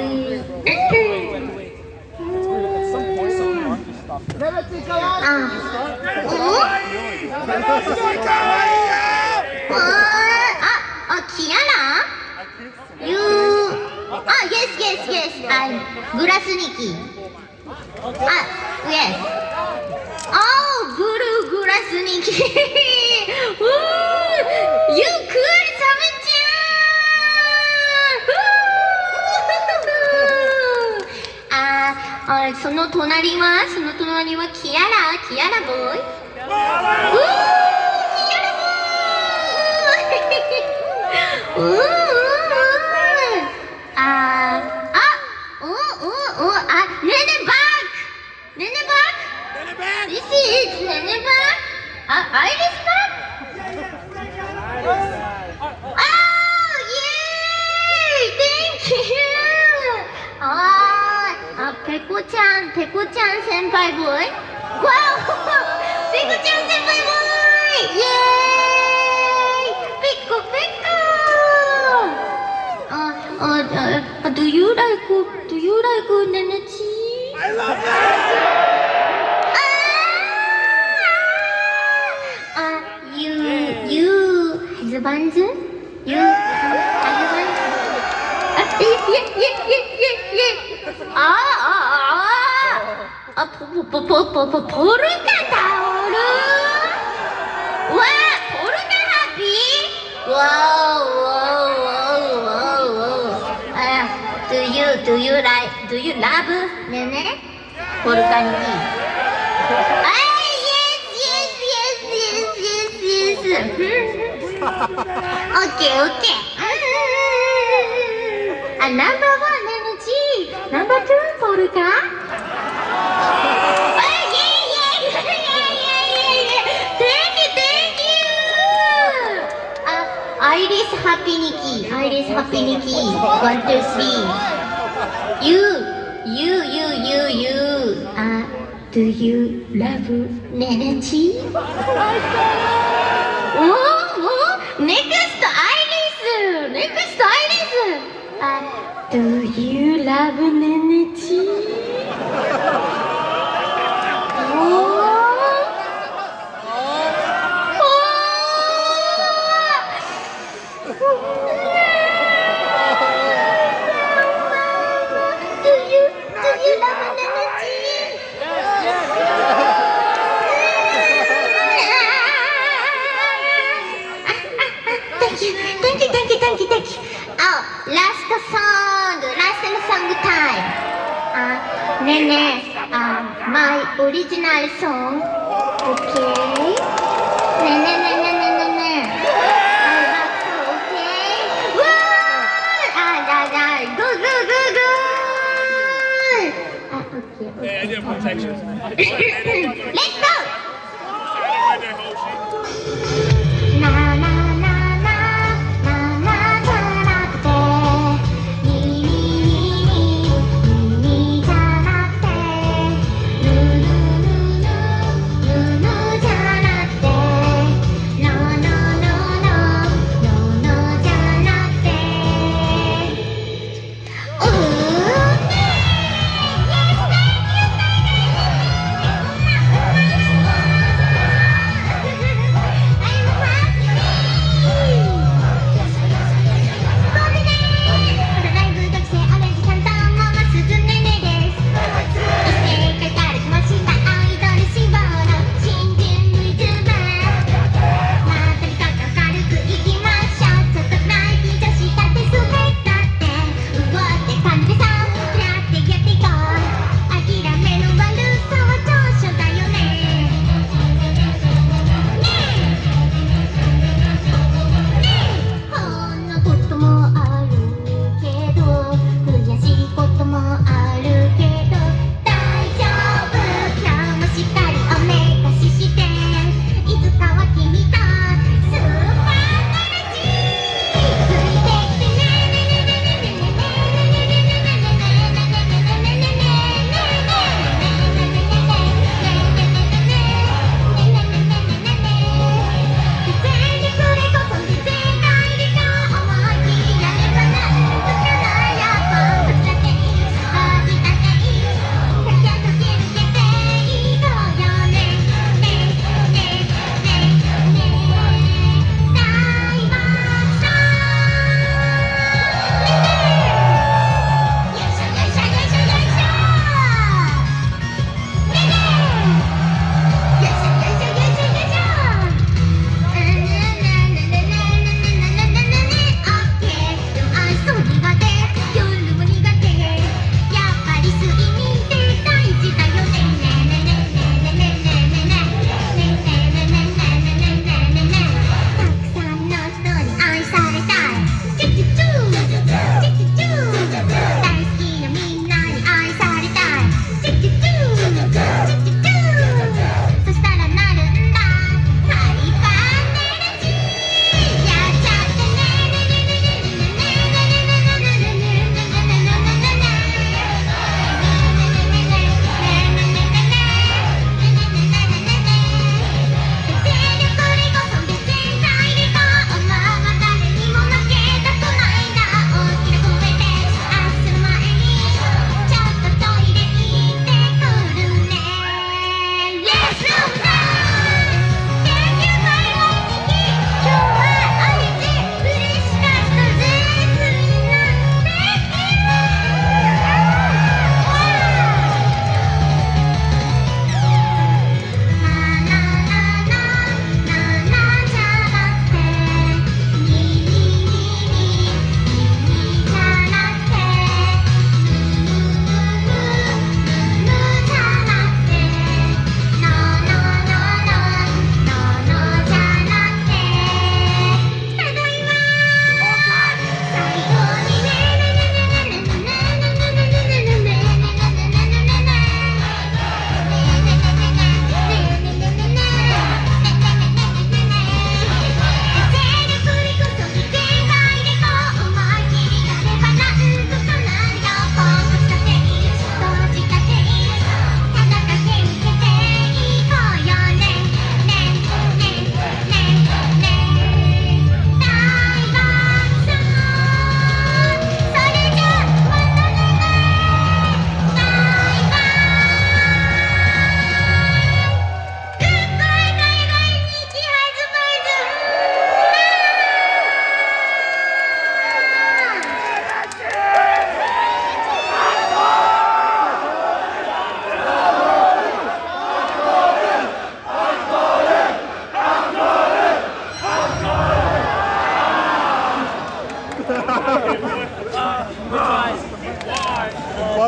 At some point, someone Mark just stopped. あおああキアラ You Ah yes yes yes I'm Grasniki Ah yes Oh Guru Grasniki You cool サメちゃんああその隣はその隣はキアラキアラボーイうーああおおおあネネバックネネバック This is ネネバックあアイリスバックあーイエーイ Thank you あーあペコちゃんペコちゃん先輩ボーイわおペコちゃん先輩ボーイイエーイペコペコUh, uh, uh, do you like do you like Nenechi? I love it. Ah, uh, you you husband? You husband? Ah, yeah yeah yeah yeah yeah. Ah ah ah. Ah, po po po po po polka taol. Wow, polka happy. Wow wow wow.Do you do you like do you love Nene? Polkaに。あ yes yes yes yes yes yes. Okay okay. あ number one Nene G, number two Polka. あ yeah yeah yeah yeah yeah. Thank you thank you. あ Iris Happy Nikki, Iris Happy Nikki. One two three.You, you, you, you, you. Uh, do you love Nenechi? Oh, oh, next Iris, next Iris. Uh, do you love Nenechi? Oh.Last song, last song time. Uh, Nene, uh, my original song. Okay. Nene, Nene, Nene, Nene. I love you, okay? Woo! Ah, da, da. Go, go, go, go. Ah, okay, okay. Hey, I did protection. Let's go. Na, na.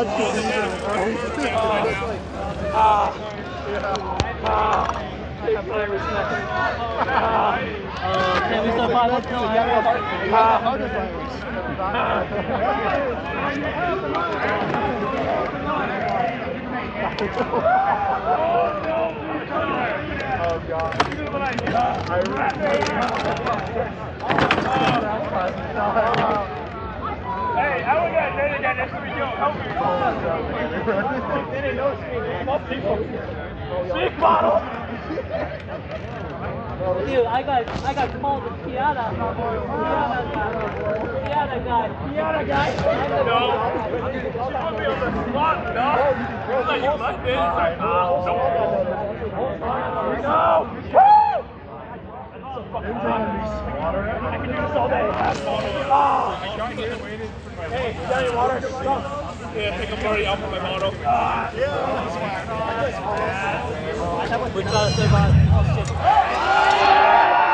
God can Ah. Ah. Uh, can we survive until I have Oh God. I Hey, I would have done it again. That's where we go. Help me. They didn't notice me. Most people. Big bottle. Dude, I got I got called the Kiana. Kiana guy. Kiana guy. Kiana guy. No. You put me on the spot, no. I thought you left it. It's like, ah, no. No. Woo! I can do this all day. Ah. Hey, you got any water? Yeah, I think I'm already out for my bottle. We're trying to survive. Oh shit.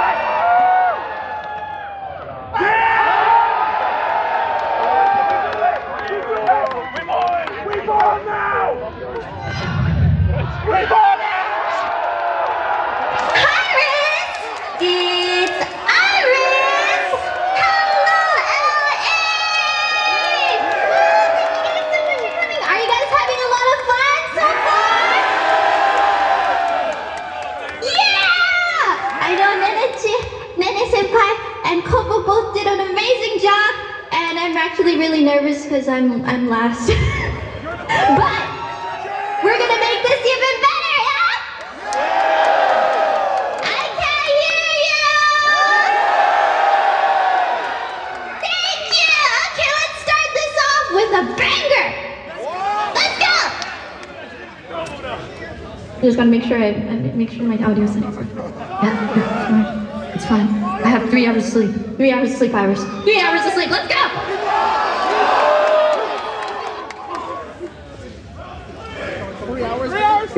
It's Iris! Hello, L A! Woo! Thank you guys so much for coming. Are you guys having a lot of fun so far? Yeah! I know Nene, Nene Senpai and Coco both did an amazing job, and I'm actually really nervous because I'm I'm last. But we're gonna make this even better, yeah? I can't hear you! Thank you! Okay, let's start this off with a banger! Let's go! I just gotta make sure I, I make sure my audio settings are. Yeah, yeah, it's fine. It's fine. I have three hours of sleep. Three hours of sleep, Iris. Three hours of sleep. Let's go! Three hours. Three hours.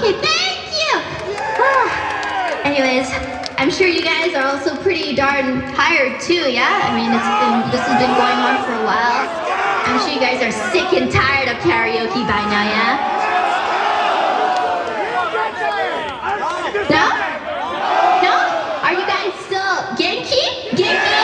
Okay, thank you. Ah. Anyways, I'm sure you guys are also pretty darn tired too, yeah? I mean, it's been, this has been going on for a while. I'm sure you guys are sick and tired of karaoke by now, yeah? No? No? Are you guys still Genki? Genki?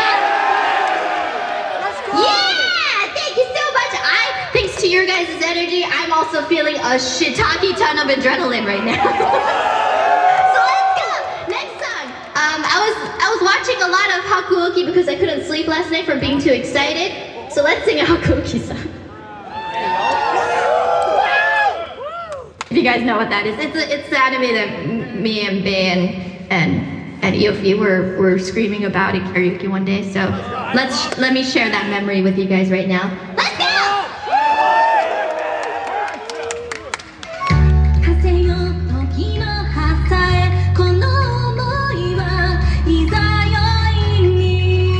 Yeah! Thank you so much. I, thanks to your guys' energy, I'm also feeling a shiitake ton of adrenaline right now. So let's go! Next song. Um, I was I was watching a lot of Hakuoki because I couldn't sleep last night from being too excited. So let's sing a Hakuoki song. If you guys know what that is, it's a, it's the anime that m- me and Bae and and and Iofi were were screaming about at karaoke one day. So let's let me share that memory with you guys right now. Let's go! 風よ時の葉さえこの想いはいざよいに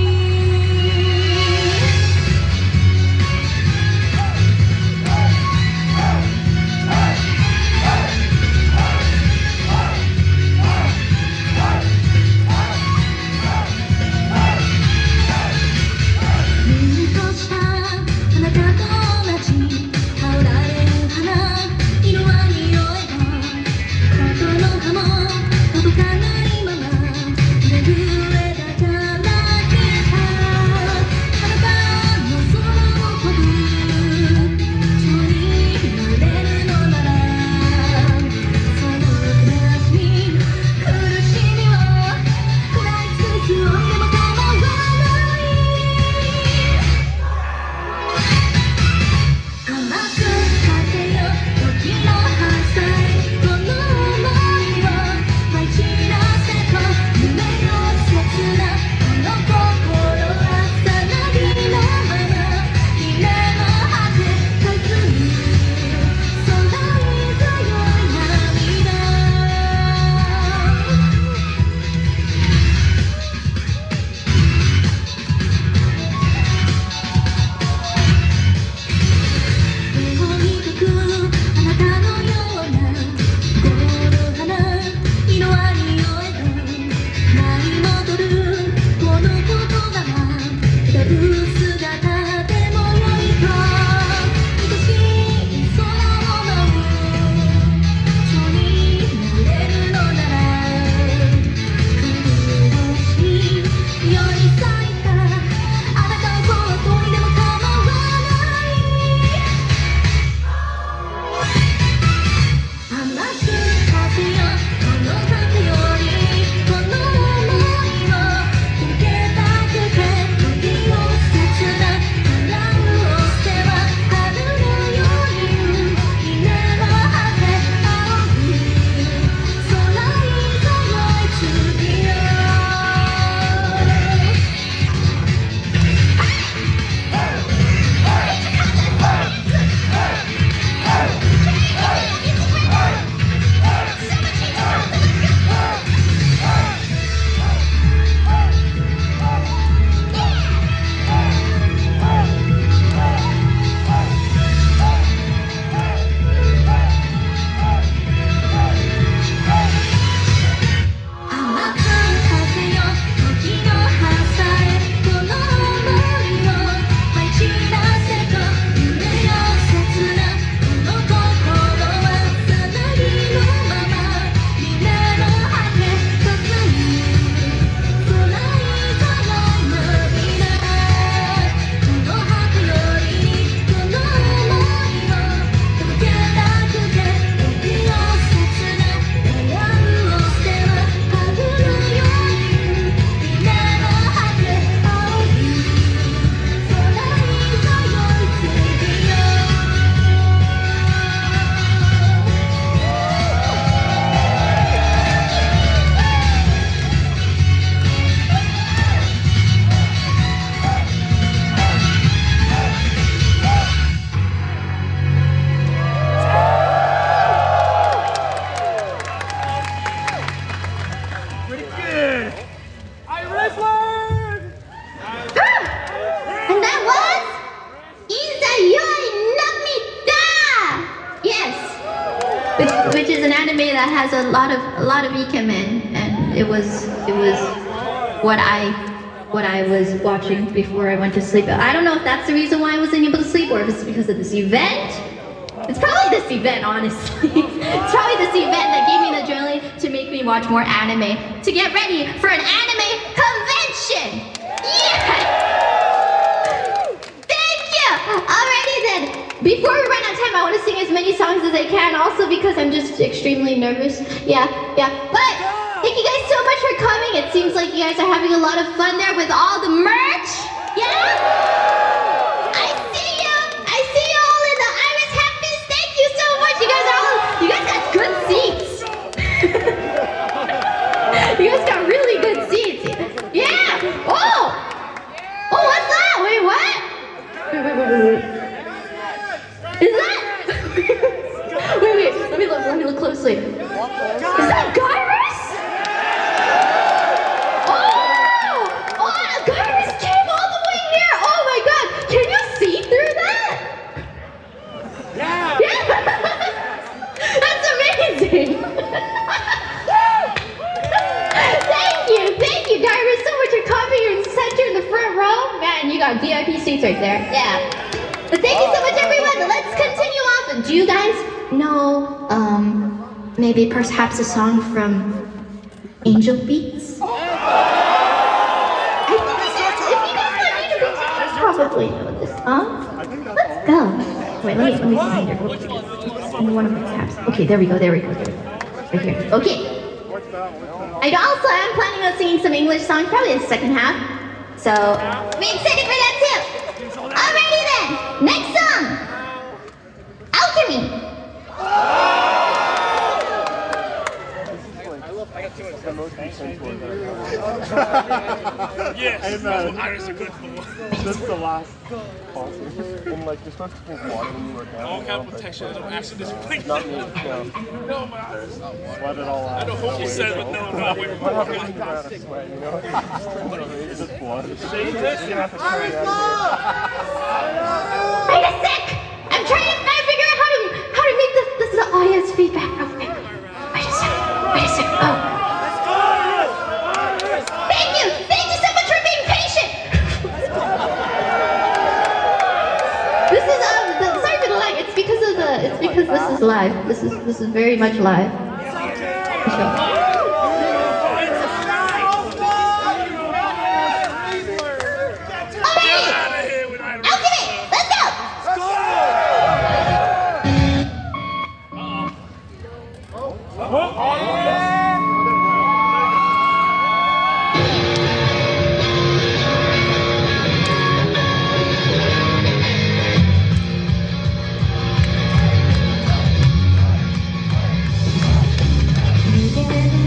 凛としたあなたと同じ羽織られる花色は匂えば外の葉も届かないまま震えだから消えたあなたの空を飛ぶ蝶になれるのならその暮らしに苦しみを食らいつく音でも構わない that has a lot of a lot of ikemen, and it was it was what I what I was watching before I went to sleep. I don't know if that's the reason why I wasn't able to sleep, or if it's because of this event. It's probably this event, honestly. It's probably this event that gave me the adrenaline to make me watch more anime, to get ready for an anime convention. Yeah! Thank you! Alrighty then. Before we run out of time, I want to sing as many songs as I can, also because I'm just extremely nervous. Yeah, yeah. But thank you guys so much for coming. It seems like you guys are having a lot of fun there with all the merch. Yeah? I see you. I see you all in the Iris Happiness. Thank you so much. You guys are all, you guys got good seats. You guys got really good seats. Yeah. Oh. Oh, what's that? Wait, what? Wait, wait, wait, wait, wait. Is that? wait, wait, let me look, let me look closely. Is that Gyrus? Oh! Oh, Gyrus came all the way here! Oh my god! Can you see through that? Yeah! Yeah! That's amazing! Thank you! Thank you, Gyrus, so much for coming. You're in the center in the front row. Man, you got V I P seats right there. Yeah. But thank you so much, everyone. Let's continue on. Do you guys know, um, maybe perhaps a song from Angel Beats? I think that if you guys know Angel Beats, you should probably know this song. Let's go. Wait, let me let me find it real quick. In one of my tabs. Okay, there we go. There we go. There we go. Right here. Okay. I also am planning on singing some English songs, probably in the second half. So, I'm excited for that too. Alrighty then, next song, Alchemy. Yes, Amen. Iris are good for This is the last pause. And like, you're supposed to drink water when you work out. all kind of protection. I don't actually this place. Not me, no. No, my Iris. Sweat it all out. I don't hope you said, but no, no, wait, What happens when you run out of sweat, you know? It's just blood. Shave this? You have to carry it out. Wait a sec! I'm trying to I figure out how to how to make this this is the audience feedback real quick. Wait a sec. Wait a sec. Oh. Thank you! Thank you so much for being patient! This is um the, sorry for the lag, it's because of the it's because this is live. This is this is very much live. Sure. You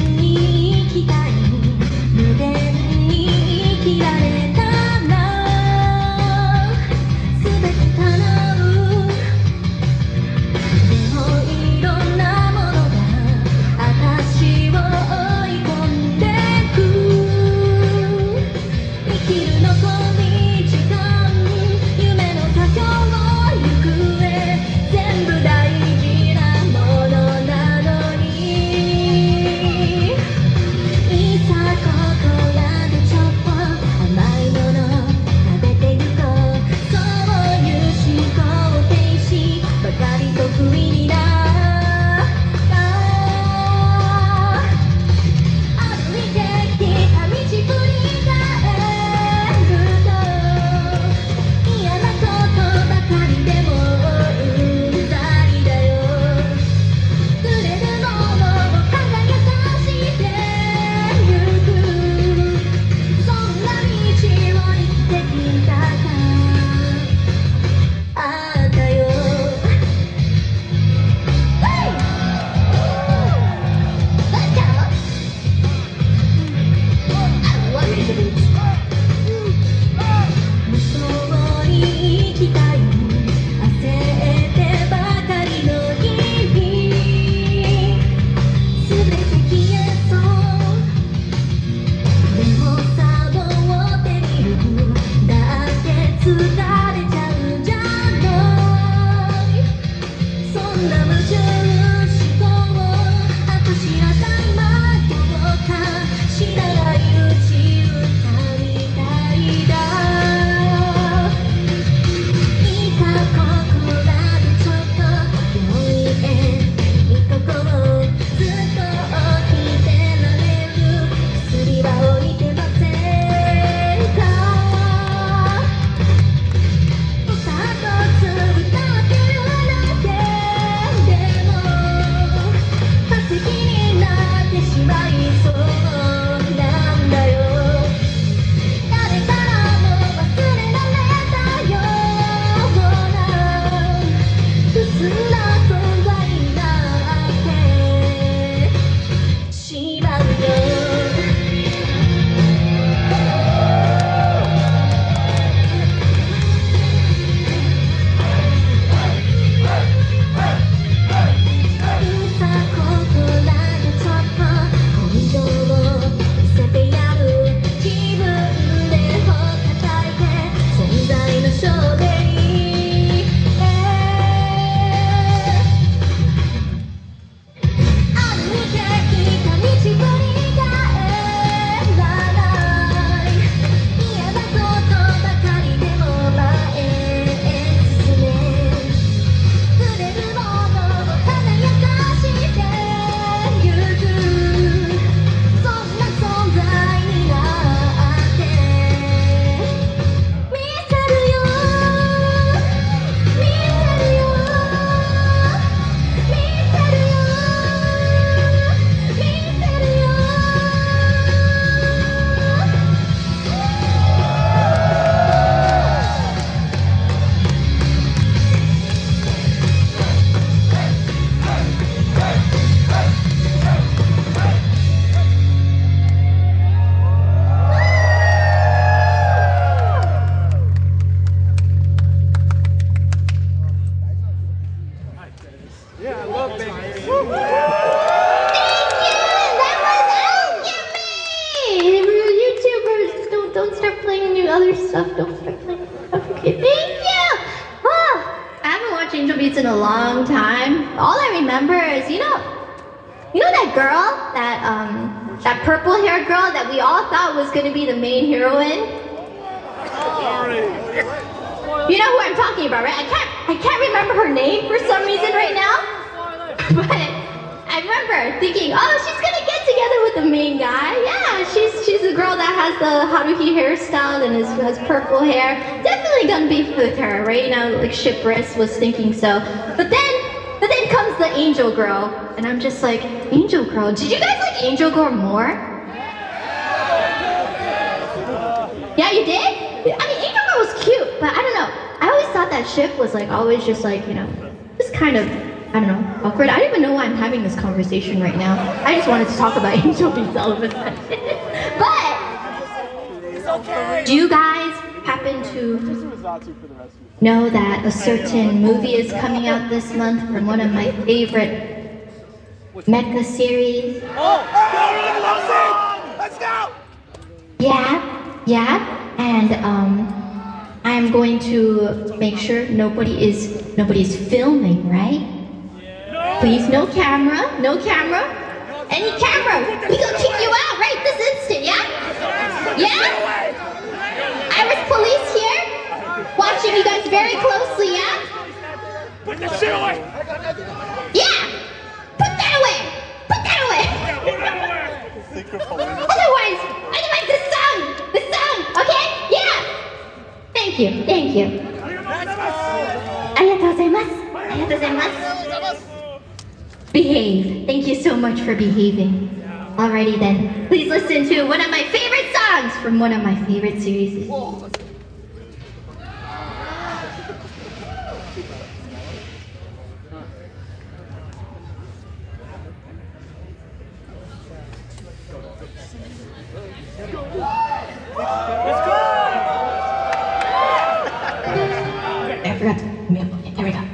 watched Angel Beats in a long time. All I remember is, you know, you know that girl, that um, that purple-haired girl that we all thought was going to be the main heroine. You know who I'm talking about, right? I can't, I can't remember her name for some reason right now. But I remember thinking, oh, she's gonna get together with the main guy. Yeah, she's she's the girl that has the Haruhi hairstyle and is, has purple hair. Definitely gonna be with her, right? You know, like Shipwreck was thinking so. But then, but then comes the Angel Girl, and I'm just like, Angel Girl. Did you guys like Angel Girl more? Yeah, you did? I mean, Angel Girl was cute, but I don't know. I always thought that Ship was like always just like, you know, just kind of, I don't know, awkward. I don't even know why I'm having this conversation right now. I just wanted to talk about Angel Beats all of a sudden. But, do you guys happen to know that a certain movie is coming out this month from one of my favorite mecha series? Oh, let's go! Yeah, yeah, and um, I'm going to make sure nobody is nobody's filming, right? Please, no camera, no camera. Any camera, we gonna kick you out right this instant, yeah? Yeah? Iris Police here, watching you guys very closely, yeah? Put the shit away! Yeah! Put that away! Put that away! Put that away! Otherwise, otherwise the sound, the sound, okay? Yeah! Thank you, thank you. Arigatou gozaimasu. Arigatou gozaimasu. Behave. Thank you so much for behaving. Alrighty then, please listen to one of my favorite songs from one of my favorite series. I forgot to, here we go.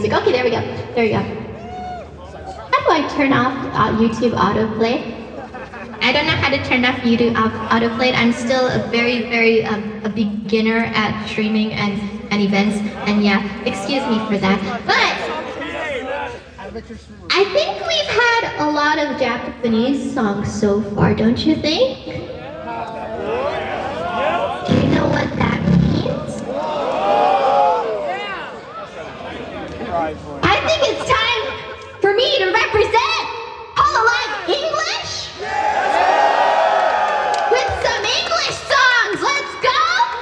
music. Okay, there we go. There we go. How do I turn off uh, YouTube autoplay? I don't know how to turn off YouTube autoplay. I'm still a very, very um, a beginner at streaming and, and events. And yeah, excuse me for that. But I think we've had a lot of Japanese songs so far, don't you think? Do you know what that means? I think it's time for me to represent Hololive English with some English songs. Let's go!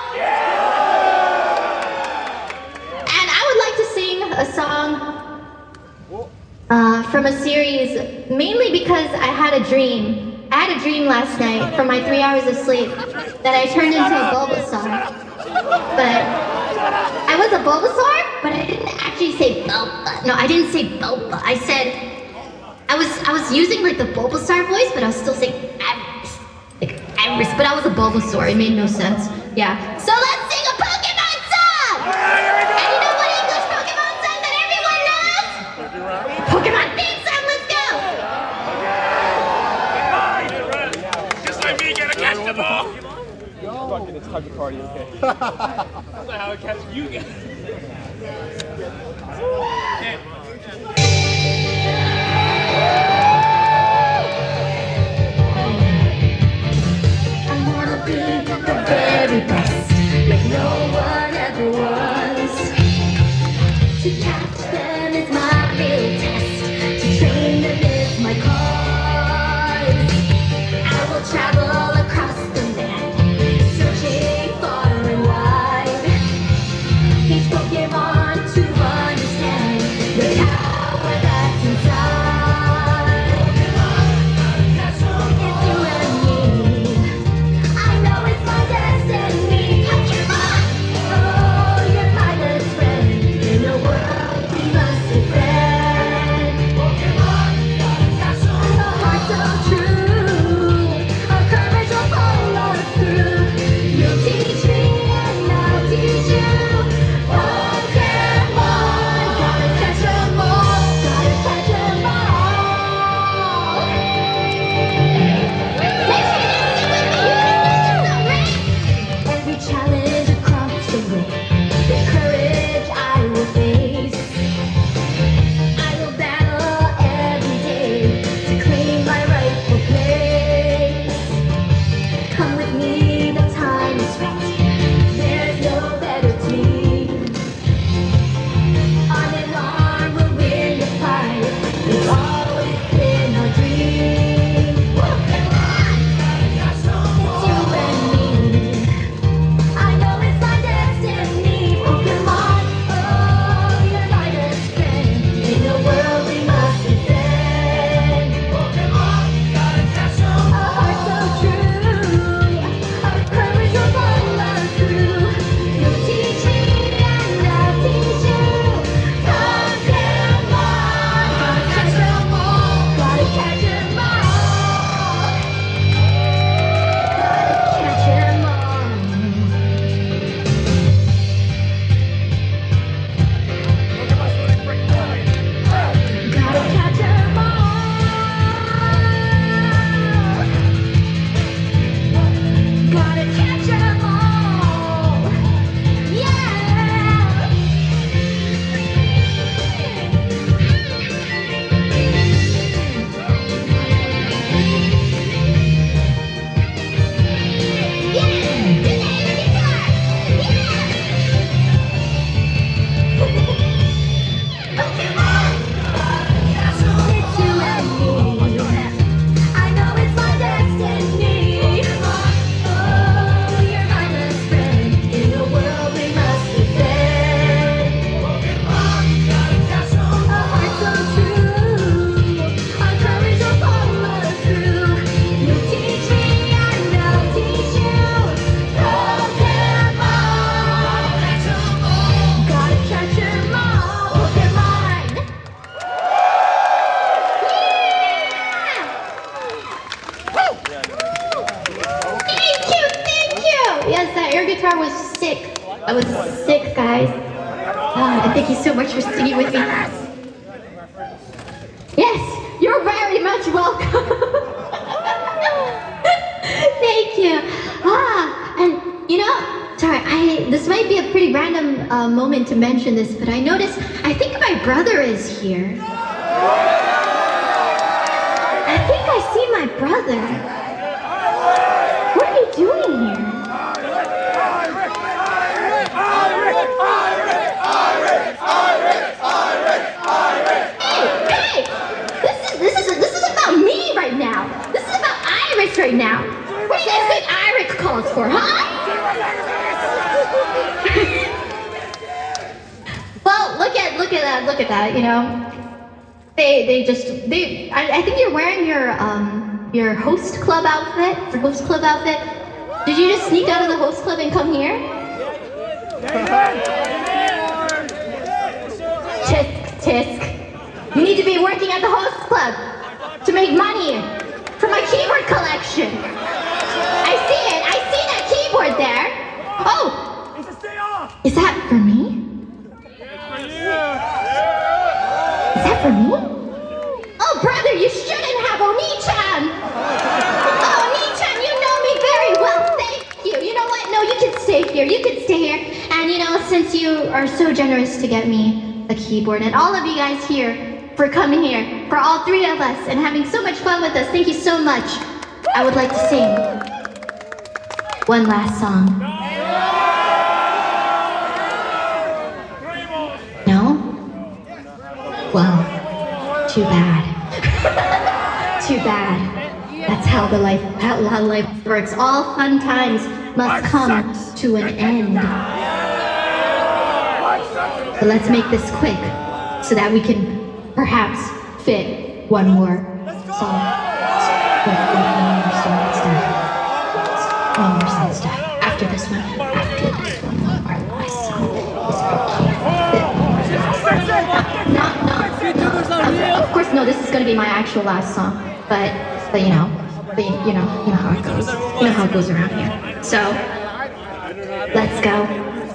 And I would like to sing a song uh, from a series, mainly because I had a dream. I had a dream last night from my three hours of sleep that I turned into a Bulbasaur. But I was a Bulbasaur, but I didn't actually say Bulba. No, I didn't say Bulba. I said, I was I was using like the Bulbasaur voice, but I was still saying Iris. Like Iris, but I was a Bulbasaur. It made no sense. Yeah. So let's sing a Pokemon song! And you know what English Pokemon song that everyone knows? Pokemon theme song, let's go! Just like me, gonna catch the ball. Fucking, it's hug party, okay? That's like how I catch you guys. I wanna be the very best, like no one ever was. To catch them is my real test, to train them is my cause. I will travel across the land, searching far and wide. Each Pokemon to understand the power that's inside. It's you and me. I know it's my destiny. Pokemon, oh, you're my best friend. In the world we must defend. Pokemon, a heart so true. Our courage will follow us through. You teach me and I'll teach you. Pokemon, gotta catch 'em all. Gotta catch 'em all. Make sure you sing with me. You can do this, alright? Every challenge across the way, with courage I will face. I will battle every day to claim my rightful place. Come with me, the time is right. There's no better team. Arm in arm, we'll win the fight. It's always been our dream. Pokemon, it's you and me. I know it's my destiny. Pokemon, oh, you're my best friend. In the world we must defend. Pokemon, gotta catch 'em all. A heart so true. Our courage will follow us through. You teach me and I'll teach you. Pokemon, gotta catch 'em all. Gotta catch 'em all. Gotta catch 'em all. Gotta catch 'em all. Gotta catch 'em all. Yeah. Yeah. Do that in the guitar. Yeah. Pokemon, it's you and me. I know it's my destiny. Oh, you're my best friend. In the world we must defend. A heart so true. Our courage will follow us through. You teach me and I'll teach you. Pokemon, gotta catch 'em all. Pokemon. Thank you, thank you! Yes, that air guitar was sick. That was sick, guys. Ah. and thank you so much for singing with me. Yes, you're very much welcome. Thank you. Ah, and you know, sorry, I this might be a pretty random uh, moment to mention this, but I noticed, I think my brother is here. I think I see my brother. What are you doing here? Hey, this is this is this is about me right now. This is about Iris right now. What do you guys think Iris calls for, huh? Well, look at look at that, look at that. You know, they they just they. I, I think you're wearing your um your host club outfit, your host club outfit. Did you just sneak out of the host club and come here? Tisk tisk. You need to be working at the host club to make money for my keyboard collection. I see it. I see that keyboard there. Oh, is that for me? Is that for me? Oh, brother, you shouldn't have Oni-chan. Oh, Oni-chan, you know me very well. Thank you. You know what? No, you can stay here. You can stay here. And you know, since you are so generous to get me a keyboard, and all of you guys here for coming here, for all three of us, and having so much fun with us, thank you so much. I would like to sing one last song. No? Well, too bad. Too bad. That's how the life, how life works. All fun times must come to an end. But let's make this quick so that we can perhaps fit one more song. One more song instead. One more song instead. After this one, after this one, one more last song. No, no. Of course, no. This is going to be my actual last song, but, but you know, but you, you know, you know how it goes. You know how it goes around here. So, let's go.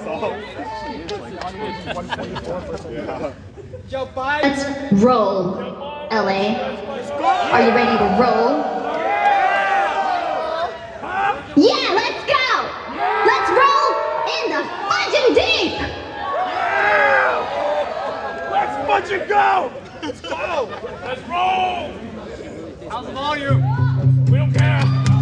Let's roll, L A. Are you ready to roll? Yeah, let's go! Let's roll in the fudging deep! Let's fudging go! Let's go! Let's roll! How's the volume? We don't care.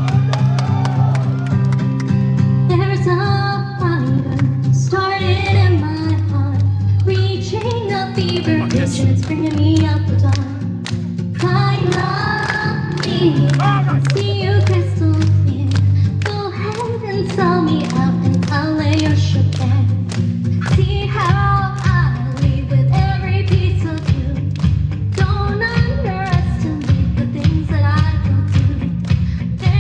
There's a fire started in my heart, reaching a fever pitch, and it's bringing me up the dawn. Crying love me, see you crystal clear. Go ahead and sell me out, and I'll lay your ship bare. See how I leave with every piece of you. Don't underestimate the things that I will do.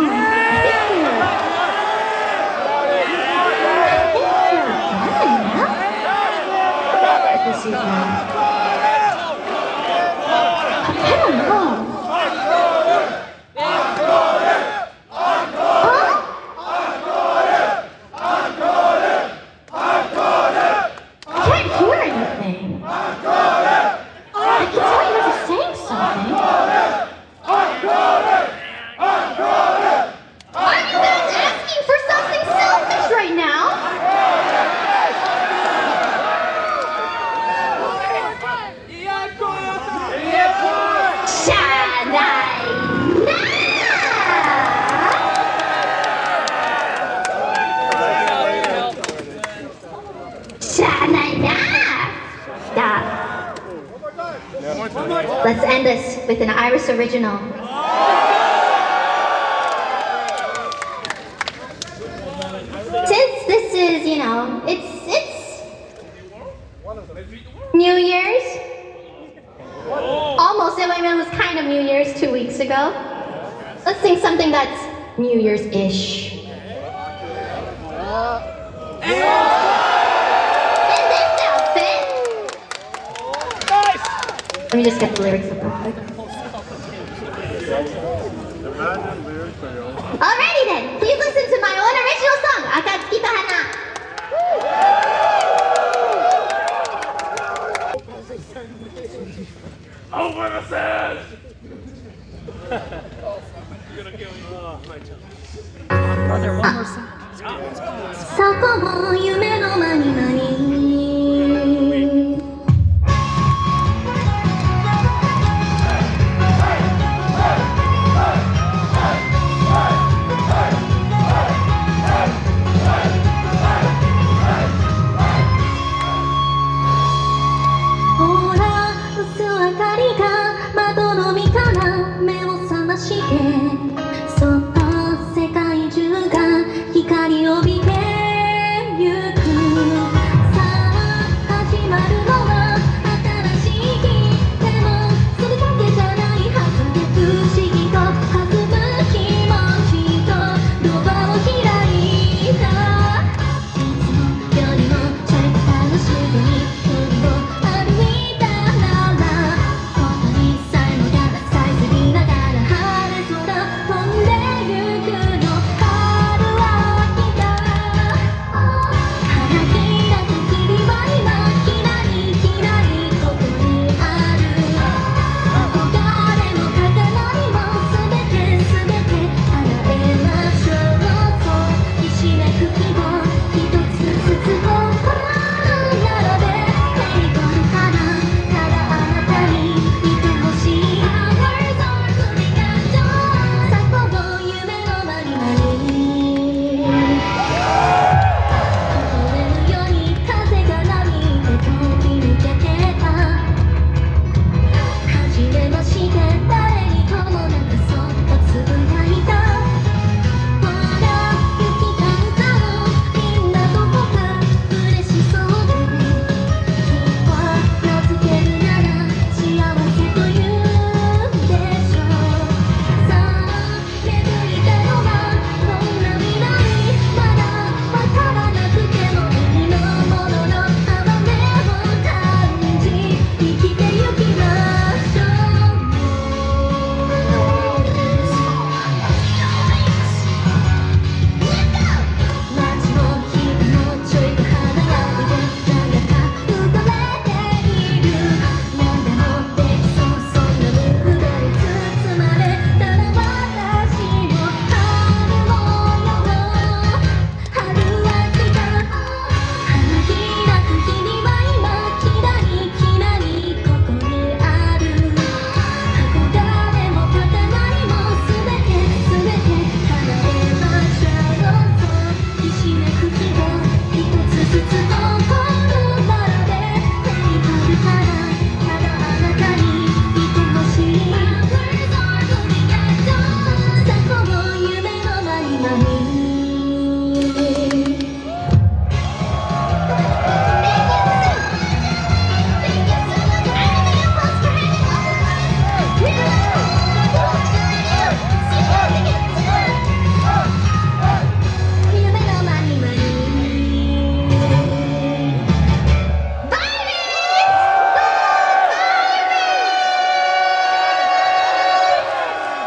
I think you're... I think you're good enough. This is, uh... I don't know. Let's end this with an Iris original. Since this is, you know, it's it's New Year's. Almost, I mean, it was kind of New Year's two weeks ago. Let's sing something that's New Year's-ish. Let me just get the lyrics up real quick. Alrighty then, please listen to my own original song, Akatsuki Hana. Over the stairs! So こも夢のまにまに